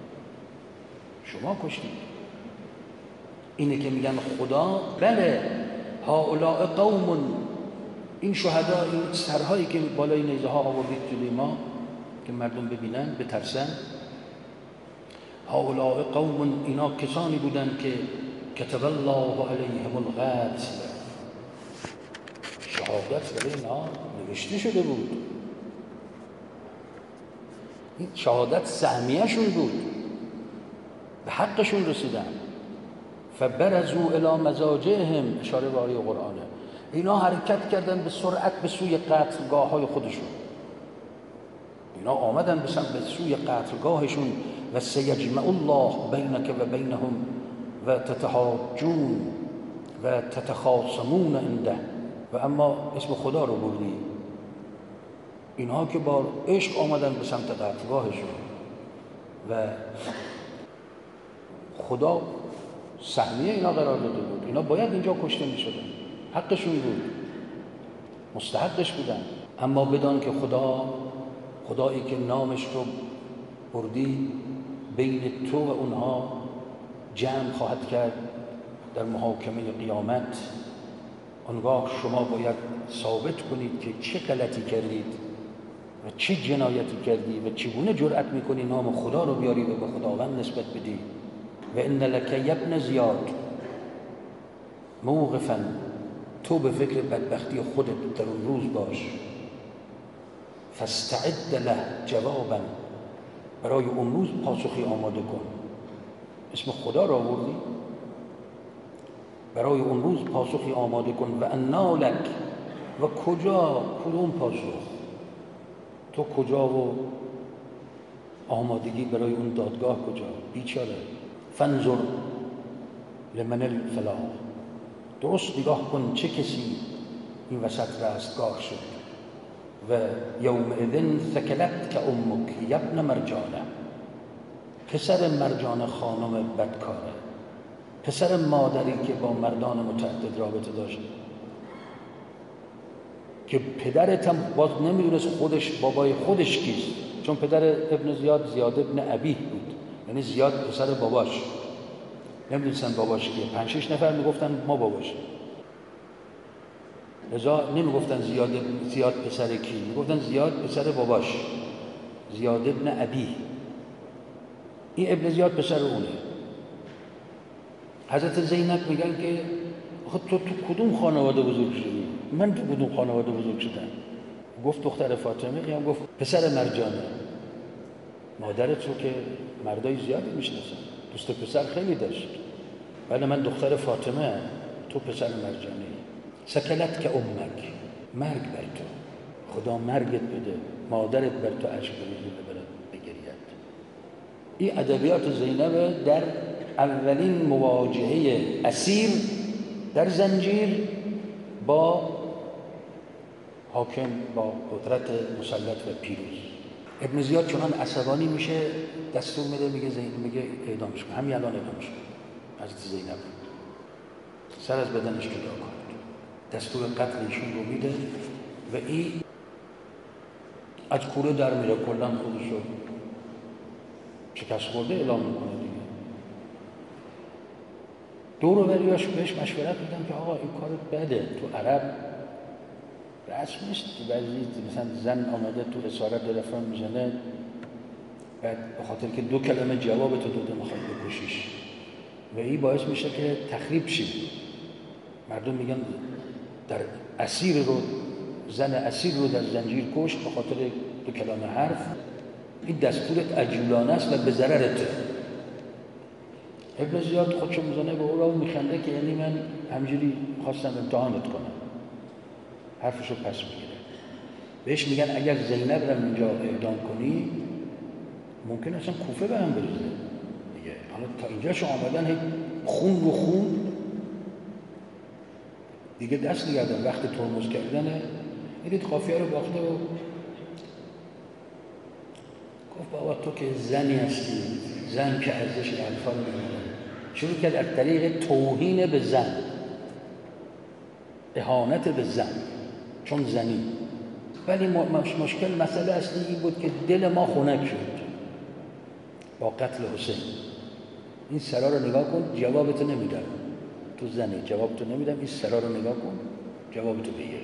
شما کشتی. اینه که میگن خدا بله هؤلاء قوم، این شهدا، این سرهایی که بالای نیزه ها آوردید جلوی ما که مردم ببینن بترسن، هؤلاء قوم، اینا کسانی بودن که کتب الله علیهم القتل، شهادت برای اینا نوشته شده بود. این شهادت سهمیه‌شون بود، به حقشون رسیدن. فبرزوا الی مضاجعهم، اشاره به آیه قرآنه. اینا حرکت کردن به سرعت به سوی قتلگاه های خودشون. اینا آمدن به سمت سوی قتلگاهشون. و سیجمع الله بینک و بینهم و تتحاجون و تتخاصمون عنده. و اما اسم خدا رو بردی. اینها که با عشق آمدن به سمت قتلگاهشون و خدا سهمیه اینا قرار داده بود. اینا باید اینجا کشته می شدن، حقشون بود، مستحقش بودن. اما بدان که خدا، خدایی که نامش رو بردی، بین تو و اونها جمع خواهد کرد در محاکمه قیامت. آنگاه شما باید ثابت کنید که چه غلطی کردید و چه جنایتی کردی و چگونه جرأت میکنی نام خدا رو بیاری و به خداوند نسبت بدی. و ان لک یا ابن زیاد موقفا، تو به فکر بدبختی خودت در اون روز باش. فاستعد له جوابا، برای اون روز پاسخی آماده کن. اسم خدا را آوردی، برای اون روز پاسخی آماده کن. و انا لک، و کجا، کدوم پاسخ؟ تو کجا و آمادگی برای اون دادگاه کجا؟ بیچاره. فانظر لمن الفلاح، درست نگاه کن چه کسی این وسط رستگار شد. و یومئذ ثکلت که امک یبن مرجانه، پسر مرجان خانم بدکاره، پسر مادری که با مردان متعدد رابطه داشت، که پدرت هم باز نمیدونست خودش بابای خودش کیست، چون پدر ابن زیاد زیاد ابن ابی بود، یعنی زیاد پسر باباش، نمیدونستن باباش کیه. پنج شش نفر میگفتن ما باباش، لذا نمیگفتن زیاد زیاد پسر کی، میگفتن زیاد پسر باباش، زیاد ابن ابی. این ابن زیاد پسر اونه. حضرت زینب میگن که خود تو تو کدوم خانواده بزرگ شدی؟ من تو کدوم خانواده بزرگ شدم؟ گفت دختر فاطمه. یا گفت پسر مرجانه. مادرت رو که مردای زیادی میشناسن، دوست پسر خیلی داشت، ولی من دختر فاطمه هم. تو پسر مرجانه. سکلت که امک، مرگ بر تو، خدا مرگت بده، مادرت بر تو اشک بریزه ببرد بگرید. این ادبیات زینب در اولین مواجهه اسیر در زنجیر با حاکم، با قدرت مسلط و پیروز. ابن زیاد چنان عصبانی میشه دستور میده، میگه زینب، میگه اعدامش کن، همین الان اعدامش کن. حضرت زینب سر از بدنش جدا کن، دستور قتل ایشون رو میده و این از کوره در میره، کلا خودش رو شکست خورده اعلام میکنه دیگه. دور و بریاش بهش مشورت میدن که آقا این کارت بده، تو عرب رسم نیست بعضی مثلا زن آمده تو اسارت تلفن میزنه بعد به خاطر که دو کلمه جواب تو داده میخواد بکشیش و این باعث میشه که تخریب شی. مردم میگن در اسیر رو زن اسیر رو در زنجیر کشت به خاطر دو کلمه حرف. این دستورت عجولانه است و به ضررته. ابن زیاد خودشو میزنه به او را میخنده که یعنی من همجوری خواستم امتحانت کنم. حرفشو پس میگیره. بهش میگن اگر زینب رو اینجا اعدام کنی ممکن اصلا کوفه به هم بریزه دیگه. حالا تا اینجاشو آمدن هی خون رو خون دیگه دست نگردن. وقت ترمز کردنه میدید قافیه رو باخته و گفت بابا تو که زنی هستی، زن که ارزش الفا رو نمیدونه. شروع کرد از طریق توهین به زن، اهانت به زن چون زنی. ولی مشکل مسئله اصلی این بود که دل ما خنک شد با قتل حسین. این سرا رو نگاه کن، جوابتو نمیدم. تو زنی جوابتو نمیدم، این سرا رو نگاه کن، جوابتو بگیر.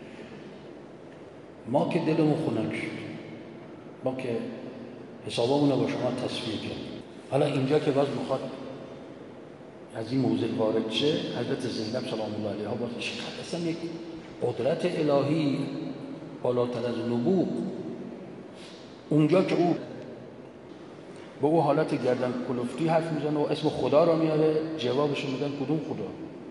ما که دلمون خنک شد، ما که حسابمون رو با شما تصفیه کردیم. حالا اینجا که باز میخواد از این موضوع وارد شه، حضرت زینب سلام الله علیها باز چقدر اصلا یک قدرت الهی بالاتر از نبوغ. اونجا که او به او حالت گردن کلفتی حرف میزنه و اسم خدا را میاره، جوابش میدن کدوم خدا؟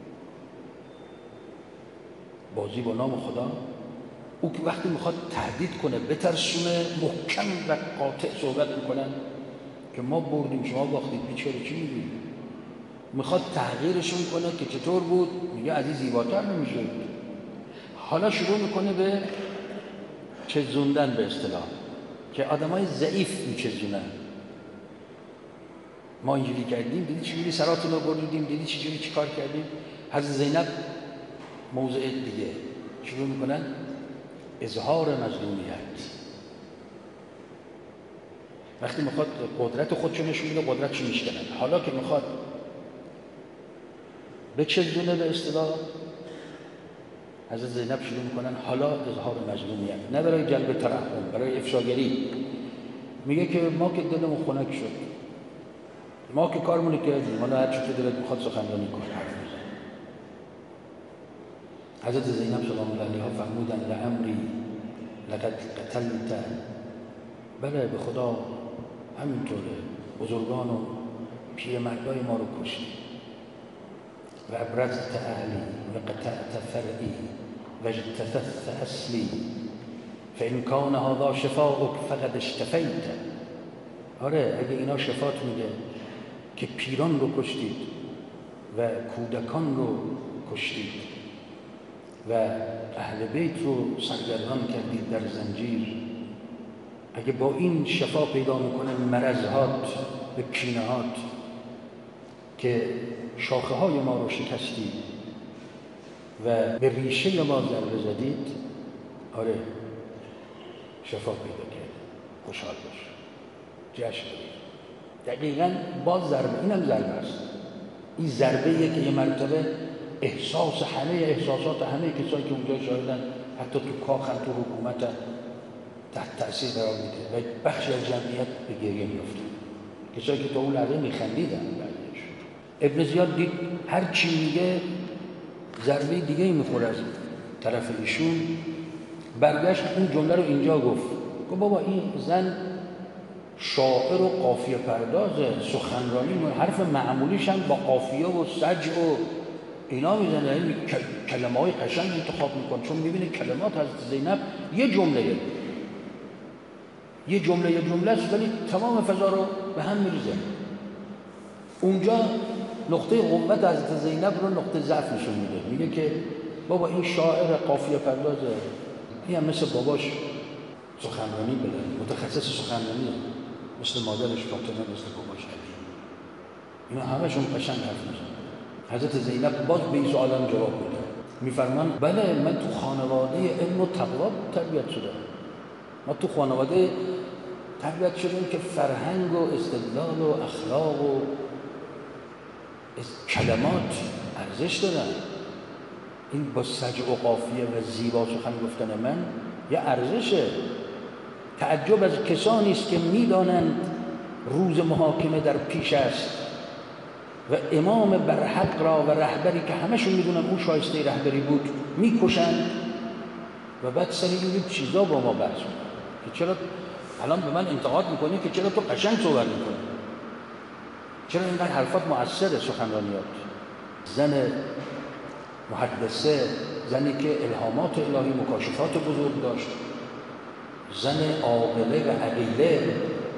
بازی با نام خدا. او که وقتی میخواد تهدید کنه بترسونه محکم و قاطع صحبت میکنن که ما بردیم شما باختید، بیچاره چی میگید؟ میخواد تحقیرشون کنه که چطور بود، میگه از این زیباتر نمیشه. حالا شروع میکنه به چزوندن به اصطلاح که آدمای ضعیف میچزونن. ما اینجوری کردیم، دیدی چجوری سراتون رو بردیم، دیدی چجوری چی کار کردیم. حضرت زینب موضع دیگه شروع میکنن اظهار مظلومیت. وقتی میخواد قدرت خودشو نشون بده قدرتشو میشکنن. حالا که میخواد بچزونه به اصطلاح، حضرت زینب شروع میکنن حالا اظهار مظلومیت، نه برای جلب ترحم، برای افشاگری. میگه که ما که دلمون خنک شد، ما که کارمون کردیم، حالا هر چی که دلت میخواد سخنرانی کن، حرف بزن. حضرت زینب سلام الله علیها فرمودن لعمری لقد قتلت، بله به خدا همینطوره، بزرگان و پیرمردای ما رو کشتی. و ابرزت اهلی و قطعت فرعی و اجتثثت اصلی فان کان هذا شفاؤک فقد اشتفیت. آره اگه اینا شفات میده که پیران رو کشتید و کودکان رو کشتید و اهل بیت رو سرگردان کردید در زنجیر، اگه با این شفا پیدا میکنه مرضهات و کینهات که شاخه های ما رو شکستید و به ریشه ما ضربه زدید، آره شفا پیدا کرد، خوشحال باش، جشن بگیر. دقیقاً باز ضربه، اینم ضربه است. این ضربه‌ایه که یه مرتبه احساس همه احساسات همه کسایی که اونجا شاهدن، حتی تو کاخ هم تو حکومت هم تحت تأثیر قرار میده و بخشی از جمعیت به گریه میفتن، کسایی که تا اون لحظه میخندیدن. بعدش ابن زیاد دید هر چی میگه ضربه دیگه ای میخوره از طرف ایشون. برگشت اون جمله رو اینجا گفت، گفت بابا این زن شاعر و قافیه پردازه، سخنرانی حرف معمولیش هم با قافیه و سجع و اینا میزنه، این کلمه های قشنگ انتخاب میکنه چون میبینه کلمات حضرت زینب یه جمله یه جمله یه جمله است ولی تمام فضا رو به هم میریزه. اونجا نقطه قوت حضرت زینب رو نقطه ضعف نشون میده. میگه که بابا این شاعر قافیه پردازه، این هم مثل باباش سخنرانی بده، متخصص سخنرانی، مثل مادرش فاطمه، مثل باباش علی، اینا همشون قشنگ حرف میزنن. حضرت زینب باز به این سوالم جواب میده، میفرمان بله من تو خانواده علم و تقوا تربیت شدم، ما تو خانواده تربیت شدیم که فرهنگ و استدلال و اخلاق و کلمات ارزش دارن. این با سجع و قافیه و زیبا سخن گفتن من یه ارزشه. تعجب از کسانی است که میدانند روز محاکمه در پیش است و امام برحق را و رهبری که همشون میدونن اون شایسته رهبری بود میکشند و بعد سر این چیزا با ما بحث میکنن که چرا الان به من انتقاد میکنی که چرا تو قشنگ صحبت میکنی، چرا اینقدر حرفات مؤثره سخنرانیات. زن محدثه، زنی که الهامات الهی مکاشفات بزرگ داشت، زن عاقله و عقیله،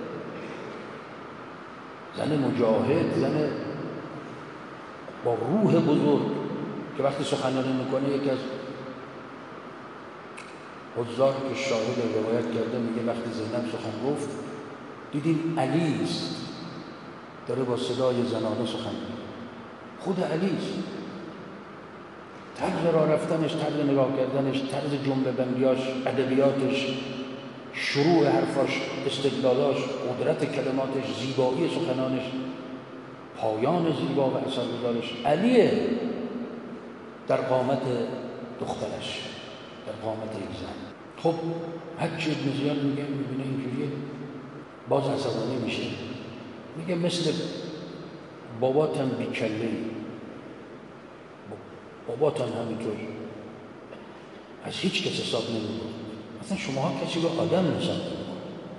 زن مجاهد، زن با روح بزرگ که وقتی سخنرانی میکنه یکی از حضار که شاهد روایت کرده میگه وقتی زینب سخن گفت دیدیم علی است داره با صدای زنانه سخن میگه، خود علی است. طرز راه رفتنش، طرز نگاه کردنش، طرز جمله بندیاش، ادبیاتش، شروع حرفاش، استدلالاش، قدرت کلماتش، زیبایی سخنانش، پایان زیبا و اثرگذارش علیه در قامت دخترش، در قامت یک زن. خب هرچی ابن زیاد میگه میبینه اینجوریه باز عصبانی میشه، میگه مثل باباتم بیکله‌ای، باباتم همینطور از هیچ کس حساب نمی‌کنه، مثلا شماها کسی رو آدم حساب نمی‌کنه،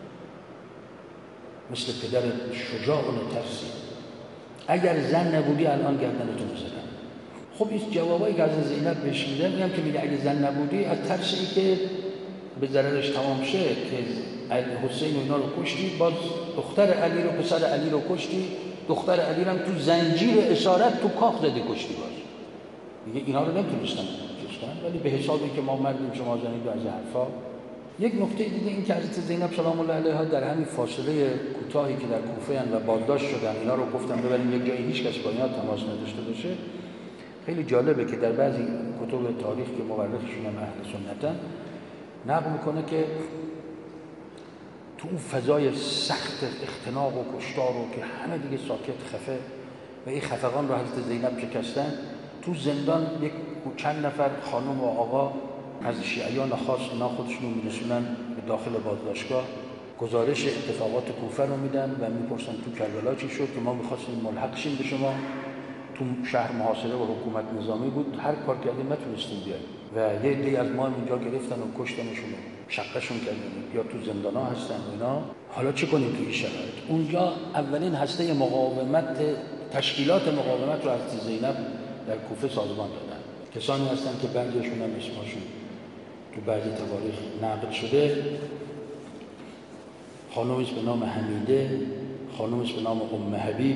مثل پدر شجاع و نترسی، اگر زن نبودی الان گردنتو می‌زدم. خب این جوابایی که از زینب بهش میده میگم که میگه اگه زن نبودی از ترسی که به ضررش تمام شه که حسین و اینا رو کشتی، باز دختر علی رو، پسر علی رو کشتی، دختر علی رو هم تو زنجیر اسارت تو کاخ زدی کشتی. باز میگه اینا رو نمیتونستن کشتن، ولی به حسابی که ما مردیم شما زنید و از حرفا. یک نکته دیگه این که حضرت زینب سلام الله علیها در همین فاصله کوتاهی که در کوفه اند و بازداشت شدن، اینا رو گفتم ببریم یک جایی هیچ کس با اینا تماس نداشته باشه. خیلی جالبه که در بعضی کتب تاریخ که مورخشون هم اهل سنتن نقل میکنه که تو اون فضای سخت اختناق و کشتار و که همه دیگه ساکت خفه و این خفقان رو حضرت زینب شکستن، تو زندان یک چند نفر خانم و آقا از شیعیان خاص اینا خودشون رو میرسونن به داخل بازداشتگاه، گزارش اتفاقات کوفه رو میدن و میپرسن تو کربلا چی شد که ما میخواستیم ملحق شیم به شما، تو شهر محاصره و حکومت نظامی بود، هر کار کردیم نتونستیم بیاییم و یه عده‌ای از ما اینجا گرفتن و کشتنشون و شقشون کردن یا تو زندانا هستن و اینا. حالا چه کنیم تو این شرایط؟ اونجا اولین هسته مقاومت، تشکیلات مقاومت رو از زینب در کوفه سازمان دادن. کسانی هستن که بعضیشون هم اسمشون تو بعضی تواریخ نقل شده. خانومی است به نام حمیده، خانومی است به نام ام حبیب،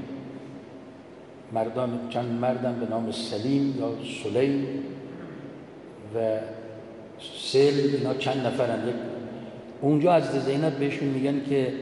مردان چند مردن به نام سلیم یا سلیم و سل، اینا چند نفرند. اونجا از زینب بهشون میگن که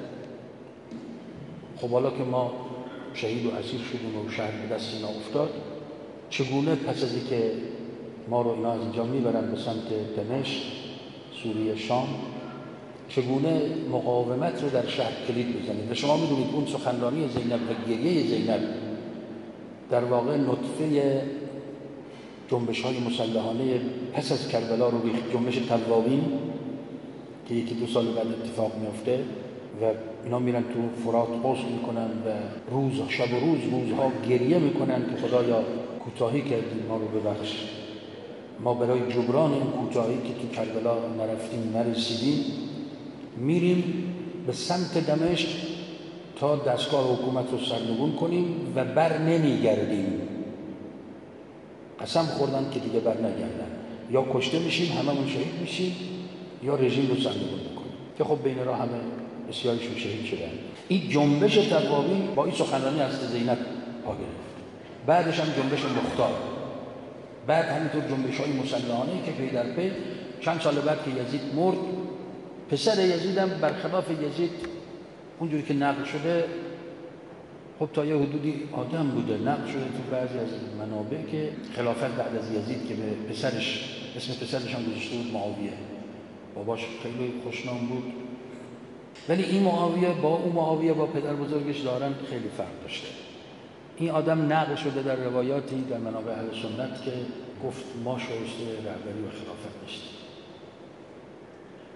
خب حالا که ما شهید و اسیر شدیم و شهر به دست اینا افتاد، چگونه پس از اینکه ما رو اینا از اینجا میبرن به سمت دمشق، سوریه، شام، چگونه مقاومت رو در شهر کلید بزنید؟ و شما میدونید اون سخنرانی زینب و گریه زینب در واقع نطفه جنبش های مسلحانه پس از کربلا رو ریخت. جنبش توابین که یکی دو سال بعد اتفاق میفته و اینا میرن تو فرات غسل میکنن و روز شب و روز روزها گریه میکنن که خدایا کوتاهی کردیم ما رو ببخش، ما برای جبران این کوتاهی که تو کربلا نرفتیم نرسیدیم میریم به سمت دمشق تا دستگاه حکومت رو سرنگون کنیم و بر نمیگردیم. قسم خوردن که دیگه بر نگردن، یا کشته میشیم هممون شهید میشیم یا رژیم رو سرنگون میکنیم، که خب بین راه همه بسیاریشون شهید شدن. این جنبش توابین با این سخنرانی از زینب پا گرفت. بعدش هم جنبش مختار، بعد همینطور جنبش های مسلحانه که پی در پی. چند سال بعد که یزید مرد، پسر یزید هم برخلاف یزید اونجوری که نقل شده، خب تا یه حدودی آدم بوده، نقل شده تو بعضی از منابع که خلافت بعد از یزید که به پسرش، اسم پسرش هم گذاشته بود معاویه، باباش خیلی خوشنام بود، ولی این معاویه با اون معاویه با پدر بزرگش دارن خیلی فرق داشته. این آدم نقل شده در روایاتی در منابع اهل سنت که گفت ما شایسته رهبری و خلافت نیستیم.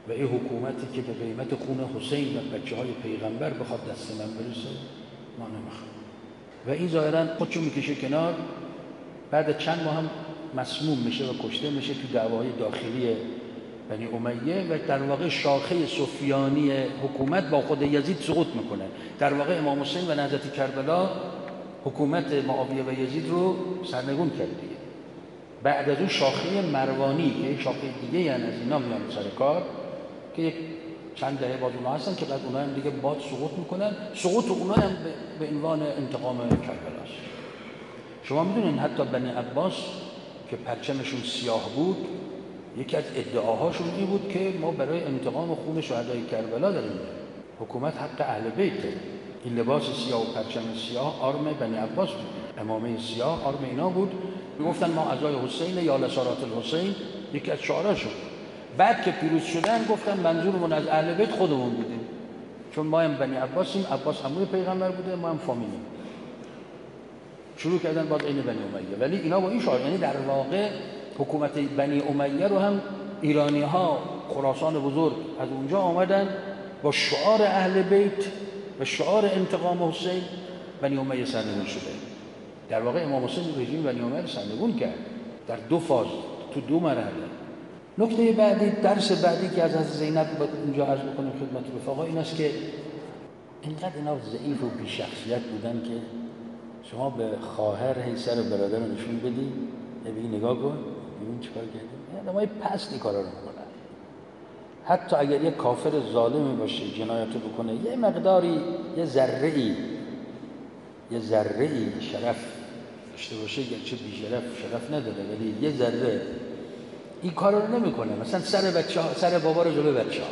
و این حکومتی که به قیمت خون حسین و بچه های پیغمبر بخواد دست من برسه ما نمیخوام. و این ظاهرا خودشو میکشه کنار، بعد چند ماه هم مسموم میشه و کشته میشه تو دعوای داخلی بنی امیه و در واقع شاخه سفیانی حکومت با خود یزید سقوط میکنه. در واقع امام حسین و نهضت کربلا حکومت معاویه و یزید رو سرنگون کرد دیگه. بعد از اون شاخه مروانی که شاخه دیگه یعنی از اینا میان سر کار که یک چند دهه بعد اونها هستن که بعد اونها هم دیگه باد سقوط میکنن. سقوط اونها هم به عنوان انتقام کربلاست. شما میدونین حتی بنی عباس که پرچمشون سیاه بود، یکی از ادعاهاشون این بود که ما برای انتقام خون شهدای کربلا داریم. حکومت حق اهل بیته. این لباس سیاه و پرچم سیاه آرم بنی عباس بود، امامه سیاه آرم اینا بود. میگفتن ما اعضای حسین یا لسارات الحسین، یکی از شعاراشون. بعد که پیروز شدن گفتن منظورمون از اهل بیت خودمون بودیم، چون ما هم بنی عباسیم، عباس عموی پیغمبر بوده، ما هم فامیلیم. شروع کردن باز این بنی امیه. ولی اینا با این شعار، یعنی در واقع حکومت بنی امیه رو هم ایرانی ها خراسان بزرگ از اونجا آمدن با شعار اهل بیت و شعار انتقام حسین بنی امیه سرنگون شده. در واقع امام حسین رژیم بنی امیه رو سرنگون کرد در دو فاز، تو دو مرحله. نکته بعدی، درس بعدی که از حضرت زینب اینجا عرض بکنم خدمت رفقا این است که اینقدر اینا ضعیف و بی شخصیت بودن که شما به خواهر هی سر برادر رو نشون بدی، ببین نگاه کن ببین چیکار کردی. آدمای پست این کارا رو میکنن. حتی اگر یه کافر ظالمی باشه جنایت بکنه، یه مقداری یه ذره‌ای یه ذره‌ای شرف داشته باشه، گرچه بی شرف شرف نداره ولی یه ذره این کارا رو نمیکنه. مثلا سر بچه‌ها، سر بابا رو جلوی بچه‌ها.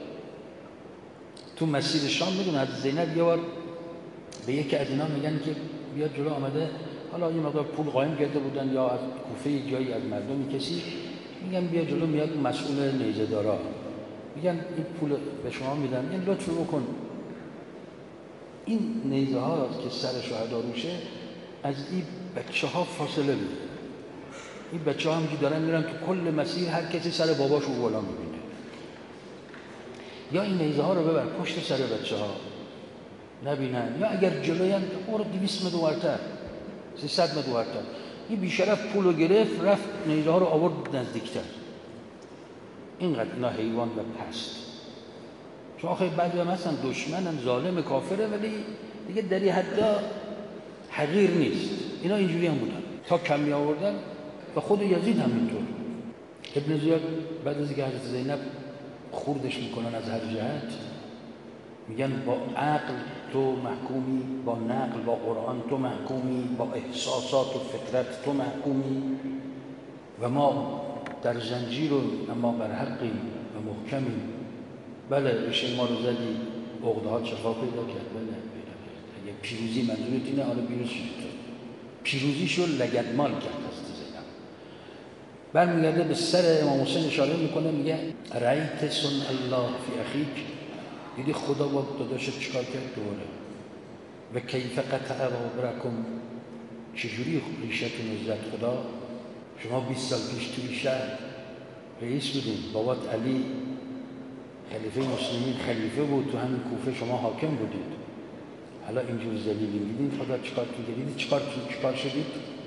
تو مسیر شام میدونه از زینب یه بار به یکی از اینا میگن که بیاد جلو، آمده حالا یه مقدار پول قایم کرده بودن یا از کوفه جایی از مردمی کسی، میگن بیا جلو، میاد مسئول نیزه دارا، میگن این پول به شما میدم، این لطف بکن این نیزه ها که سر شهدا روشه از این بچه ها فاصله بده. این بچه ها همجی دارن میرن تو کل مسیر هر کسی سر باباش رو بالا میبینه. یا این نیزه ها رو ببر پشت سر بچه ها نبینن، یا اگر جلوی هم اور دویست متر ورتر سیصد متر ورتر. این بیشرف پول رو گرفت رفت نیزه ها رو آورد نزدیکتر. اینقدر اینا حیوان و پست. چون آخه بعضی هم هستن دشمنن، ظالم، کافره، ولی دیگه در این حدا حقیر نیست. اینا اینجوری هم بودن تا کمی آوردن. و خود یزید هم اینطور. ابن زیاد بعد از اینکه حضرت زینب خوردش میکنن از هر جهت، میگن با عقل تو محکومی، با نقل با قرآن تو محکومی، با احساسات و فطرت تو محکومی و ما در زنجیر اما بر حقیم و محکمیم. بله ریشه ما رو زدی، عقده ها شفا پیدا کرد. بله پیدا کرد. اگه پیروزی منظورت اینه، آره پیروز شد. پیروزیشو لگدمال کرد حضرت زینب. برمیگرده به سر امام حسین اشاره میکنه، میگه رأیت صنع الله فی اخیک، دیدی خدا با داداشت چیکار کرد دوره. و کیف قطع ابرکم، چجوری ریشتون رو زد خدا. شما بیست سال پیش توی شهر رئیس بودین، بابات علی خلیفه مسلمین خلیفه بود، تو همین کوفه شما حاکم بودید. حالا اینجور ذلیلی دیدید خدا چیکار کردید، چیکار چیکار شدید.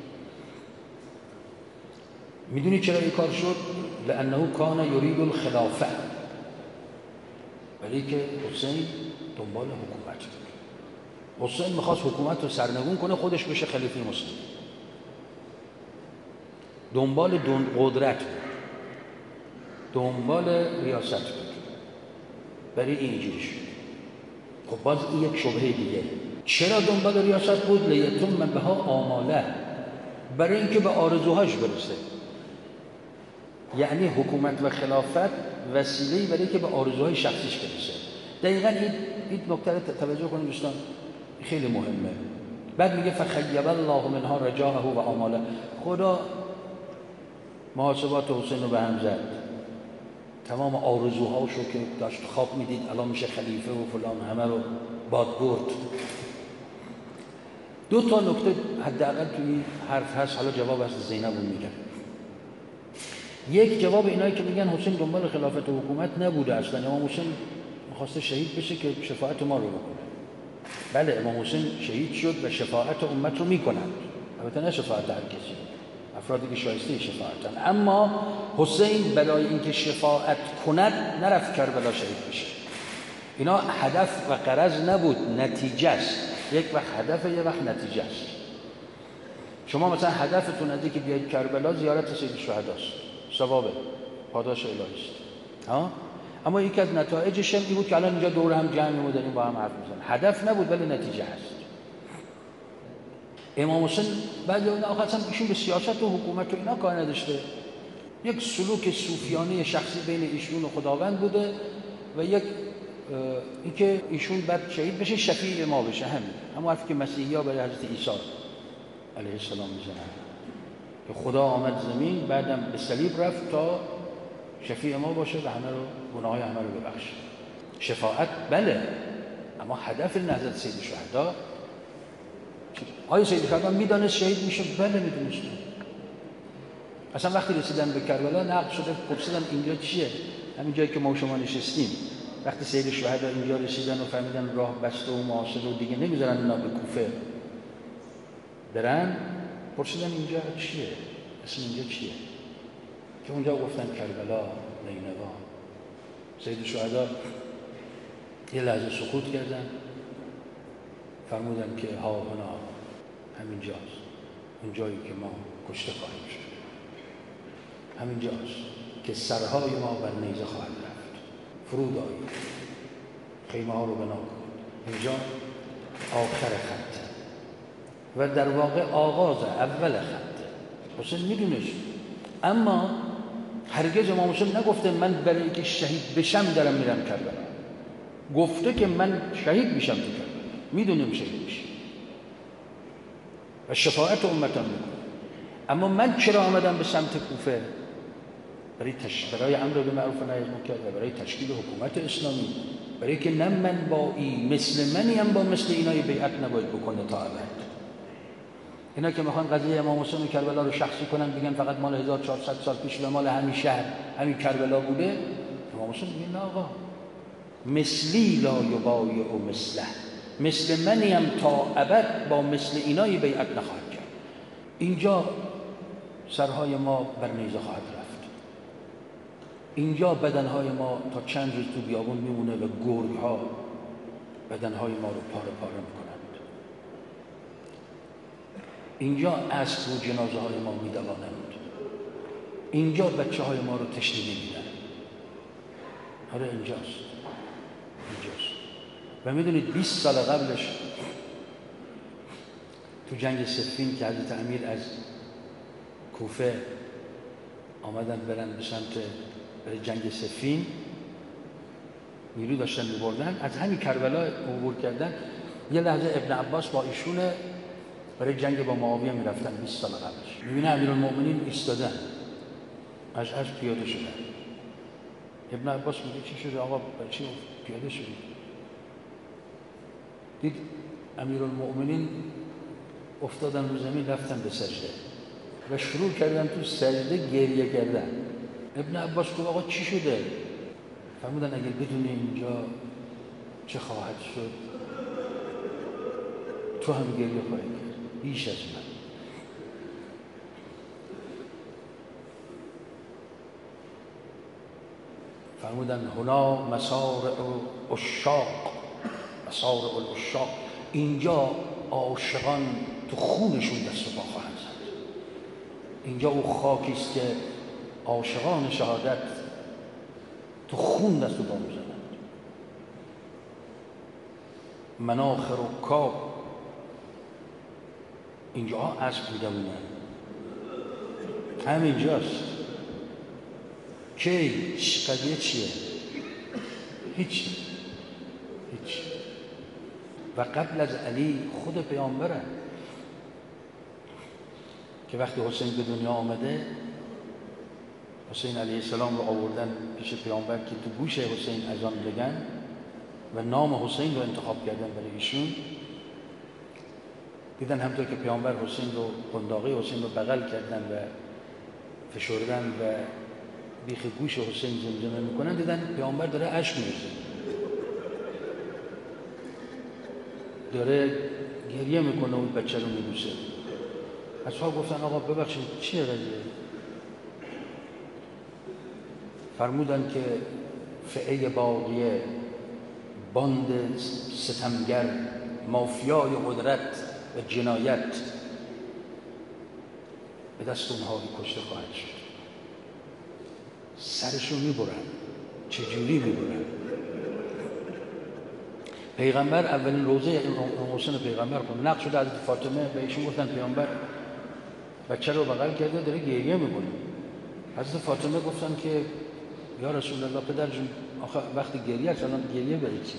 میدونی چرا این کار شد؟ لانه کان یرید الخلافه، ولی که حسین دنبال حکومت بود. حسین میخواست حکومت رو سرنگون کنه، خودش بشه خلیفه مسلم. دنبال دون قدرت بود، دنبال ریاست بود. برای اینجوری شد. خب باز این یک شبهه دیگه. چرا دنبال ریاست بود؟ لیتم بها آماله، برای اینکه به آرزوهاش برسه. یعنی حکومت و خلافت وسیله‌ای برای که به آرزوهای شخصیش برسه. دقیقاً این این نکته رو توجه کنید دوستان، خیلی مهمه. بعد میگه فخیب الله منها رجاءه و آماله، خدا محاسبات حسین رو به هم زد. تمام آرزوهاشو که داشت خواب میدید الان میشه خلیفه و فلان، همه رو باد برد. دو تا نکته حداقل توی حرف هست، حالا جواب از زینب رو میگم. یک جواب اینایی که میگن حسین دنبال خلافت و حکومت نبوده اصلا، امام حسین می‌خواسته شهید بشه که شفاعت ما رو بکنه. بله امام حسین شهید شد و شفاعت امت رو میکنند، البته نه شفاعت هر کسی، افرادی که شایسته شفاعتن، اما حسین برای اینکه شفاعت کند نرفت کربلا شهید بشه. اینا هدف و غرض نبود، نتیجه است. یک وقت هدف، یک وقت نتیجه است. شما مثلا هدفتون از اینکه بیاید کربلا زیارت سید الشهداست، ثواب پاداش الهی است، ها، اما یکی از نتایجش این بود که الان اینجا دور هم جمع می‌مون داریم با هم حرف می‌زنیم. هدف نبود ولی نتیجه هست. امام حسین بعد اون آخر اصلا ایشون به سیاست و حکومت و اینا کار نداشته، یک سلوک صوفیانه شخصی بین ایشون و خداوند بوده و یک اینکه ایشون بعد شهید بشه شفیع ما بشه، همین همون حرفی که مسیحی‌ها برای حضرت عیسی علیه السلام میزنن که خدا آمد زمین بعدم به صلیب رفت تا شفیع ما باشه و همه رو گناههای همه رو ببخشه. شفاعت بله، اما هدف نهضت سید الشهدا، آیا سید الشهدا میدانست شهید میشه؟ بله میدونست. اصلا وقتی رسیدن به کربلا نقل شده، پرسیدن اینجا چیه؟ همین جایی که ما و شما نشستیم. وقتی سید الشهدا اینجا رسیدن و فهمیدن راه بسته و معاصر و دیگه نمیذارن اینا به کوفه برن، پرسیدن اینجا چیه؟ اسم اینجا چیه؟ که اونجا گفتن کربلا، نینوا. سید الشهدا یه لحظه سکوت کردن، فرمودن که ها هنا، همین جاست، اون جایی که ما کشته خواهیم شد، همین جاست که سرهای ما بر نیزه خواهد رفت. فرود آیید، خیمه ها رو بنا کن، اینجا آخر خطه و در واقع آغاز اول خطه. حسین میدونش، اما هرگز امام حسین نگفته من برای اینکه شهید بشم دارم میرم کربلا، گفته که من شهید میشم تو کربلا، میدونم شهید میشم و شفاعت امتم میکنم. اما من چرا آمدم به سمت کوفه؟ برای تش... برای امر به معروف و نهی از منکر و برای تشکیل حکومت اسلامی، برای که نه من با این مثل منی هم با مثل اینای بیعت نباید بکنه تا ابد. اینا که میخوان قضیه امام حسین و کربلا رو شخصی کنن، بگن فقط مال هزار و چهارصد سال پیش و مال همین شهر همین کربلا بوده، امام حسین میگه نه آقا، مثلی لا یبایع و مثله، مثل منی هم تا ابد با مثل اینای بیعت نخواهد کرد. اینجا سرهای ما بر نیزه خواهد رفت، اینجا بدنهای ما تا چند روز تو بیابون میمونه و گرگ‌ها بدنهای ما رو پاره پاره میکنند. اینجا اسب و جنازه های ما میدوانند، اینجا بچه های ما رو تشنه میبینند. آره اینجاست، اینجاست. و میدونید بیست سال قبلش تو جنگ صفین که حضرت امیر از کوفه آمدن برن به سمت برای جنگ صفین، نیرو داشتن میبردن، از همین کربلا عبور کردن. یه لحظه ابن عباس با ایشونه برای جنگ با معاویه میرفتن بیست سال قبلش، میبینه امیرالمؤمنین ایستادن، از از پیاده شدن. ابن عباس میگه چی شده آقا، چی پیاده شدید؟ دید امیرالمؤمنین افتادن رو زمین، رفتن به سجده و شروع کردن تو سجده گریه کردن. ابن عباس گفت آقا چی شده؟ فرمودن اگر بدونی اینجا چه خواهد شد تو هم گریه خواهی کرد بیش از من. فرمودن هنا مسارع عشاق، مسارع العشاق، اینجا عاشقان تو خونشون دست و پا خواهند زد. اینجا او خاکی است که عاشقان شهادت تو خون دست و پا میزنند. مناخ رکاب، اینجا اسب میدونن، همینجاست. کی قضیه چیه؟ هیچ هیچ. و قبل از علی خود پیامبره که وقتی حسین به دنیا آمده، حسین علیه السلام رو آوردن پیش پیامبر که تو گوش حسین اذان بگن و نام حسین رو انتخاب کردن برای ایشون. دیدن همطور که پیامبر حسین رو، قنداقی حسین رو بغل کردن و فشردن و بیخ گوش حسین زمزمه میکنن، دیدن پیامبر داره اشک میریزه، داره گریه میکنه، اون بچه رو میبوسه. اصحاب گفتن آقا ببخشید چیه قضیه؟ فرمودن که فعه باقیه، باند ستمگر، مافیای قدرت و جنایت به دست اونها کشته خواهد شد. سرشو میبرن. چجوری میبرن؟ پیغمبر اولین روزه حسین پیغمبر خود نقش شده، حضرت فاطمه به ایشون گفتن پیامبر بچه رو بغل کرده داره گریه میکنه. حضرت فاطمه گفتن که یا رسول الله پدر جون آخه وقتی گریه است الان گریه بره چی؟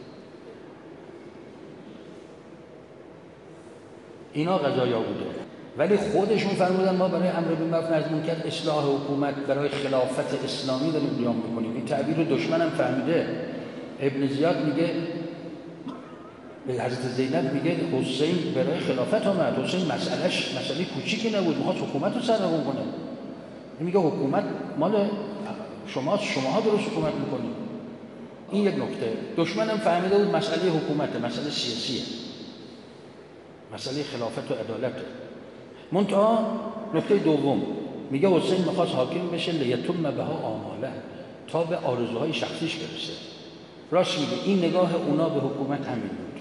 اینا قضایا بوده. ولی خودشون فرمودن ما برای امر بالمعروف و نهی عن المنکر، اصلاح حکومت، برای خلافت اسلامی داریم قیام میکنیم. این تعبیر رو دشمنم فهمیده. ابن زیاد میگه به حضرت زینب میگه حسین برای خلافت آمد. حسین مسئلهش مسئله کوچیکی نبود، میخواست حکومت رو سرنگون کنه. میگه حکومت مال شما، شماها درست حکومت میکنید. این یک نکته. دشمنم فهمیده بود مسئله حکومت مسئله سیاسیه، مسئله خلافت و عدالت. منتها نکته دوم میگه حسین میخواست حاکم بشه لیتم بها آماله، تا به آرزوهای شخصیش برسه. راست میگه. این نگاه اونا به حکومت همین بود.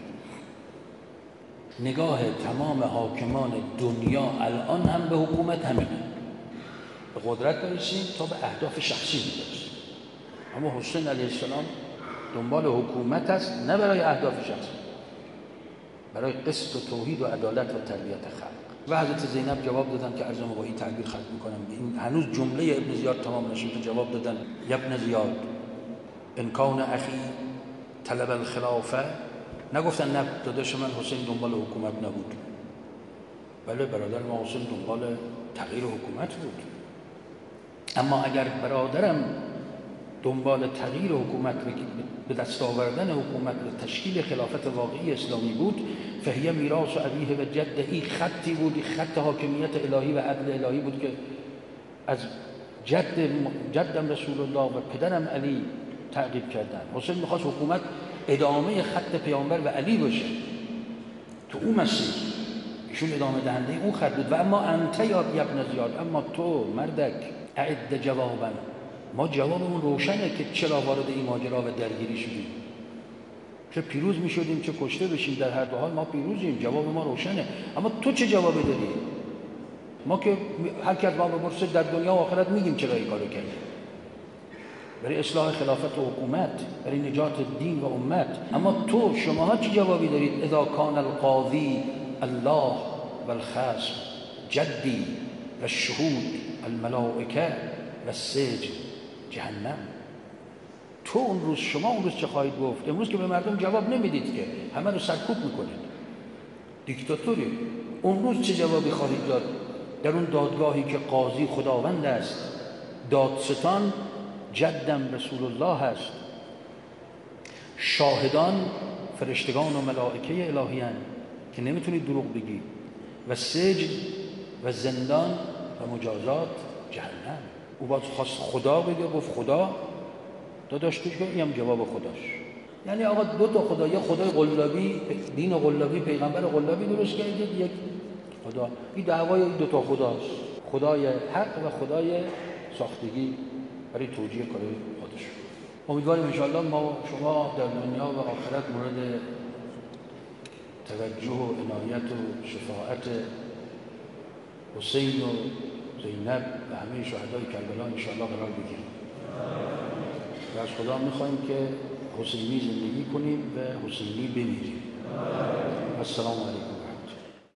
نگاه تمام حاکمان دنیا الان هم به حکومت همینه، به قدرت برسیم تا به اهداف شخصی برسیم. اما حسین علیه السلام دنبال حکومت است، نه برای اهداف شخصی، برای قسط و توحید و عدالت و تربیت خلق. و حضرت زینب جواب دادن که عرضم با این تعبیر ختم میکنم. این هنوز جمله ابن زیاد تمام نشد. جواب دادن یا ابن زیاد ان کان اخی طلب الخلافه، نگفتن نه داداش من حسین دنبال حکومت نبود، بله برادر ما حسین دنبال تغییر حکومت بود. اما اگر برادرم دنبال تغییر حکومت، به دست آوردن حکومت و تشکیل خلافت واقعی اسلامی بود، فهی میراث ابیه و جده، این خطی بود، خط حاکمیت الهی و عدل الهی بود که از جد جدم رسول الله و پدرم علی تعقیب کردن. حسین میخواست حکومت ادامه خط پیامبر و علی باشه تو اون مسیر، ایشون ادامه دهنده اون خط بود. و اما انت یا ابن زیاد، اما تو مردک اعد جوابا، ما جوابمون روشنه که چرا وارد این ماجرا و درگیری شدیم. چه پیروز می شدیم چه کشته بشیم، در هر دو حال ما پیروزیم، جواب ما روشنه. اما تو چه جوابی داری؟ ما که هر کی از ما بپرسه در دنیا و آخرت میگیم چرا این کارو کردیم، برای اصلاح خلافت و حکومت، برای نجات دین و امت. اما تو شماها چه جوابی دارید؟ اذا کان القاضی الله و الخصم جدی و الشهود الملائکه و السجن جهنم. تو اون روز، شما اون روز چه خواهید گفت؟ امروز که به مردم جواب نمیدید که همه رو سرکوب میکنید، دیکتاتوری. اون روز چه جوابی خواهید داد در اون دادگاهی که قاضی خداوند است، دادستان جدم رسول الله هست، شاهدان فرشتگان و ملائکه الهی هستند که نمیتونید دروغ بگید، و سجن و زندان و مجازات جهنم. او باز خواست خدا بگه، گفت خدا داداش توش که اینم جواب خداش. یعنی آقا دو تا خدا، یا خدای قلابی، دین قلابی، پیغمبر قلابی درست کردید، یک خدا. این دعوای این دو تا خداست، خدای حق و خدای ساختگی برای توجیه کارهای خودش. امیدواریم ان شاءالله ما شما در دنیا و آخرت مورد توجه و عنایت و شفاعت حسین و زینب و همه شهدای کربلا ان شاءالله قرار بگیریم. و از خدا میخوایم که حسینی زندگی کنیم و حسینی بمیریم. السلام علیکم.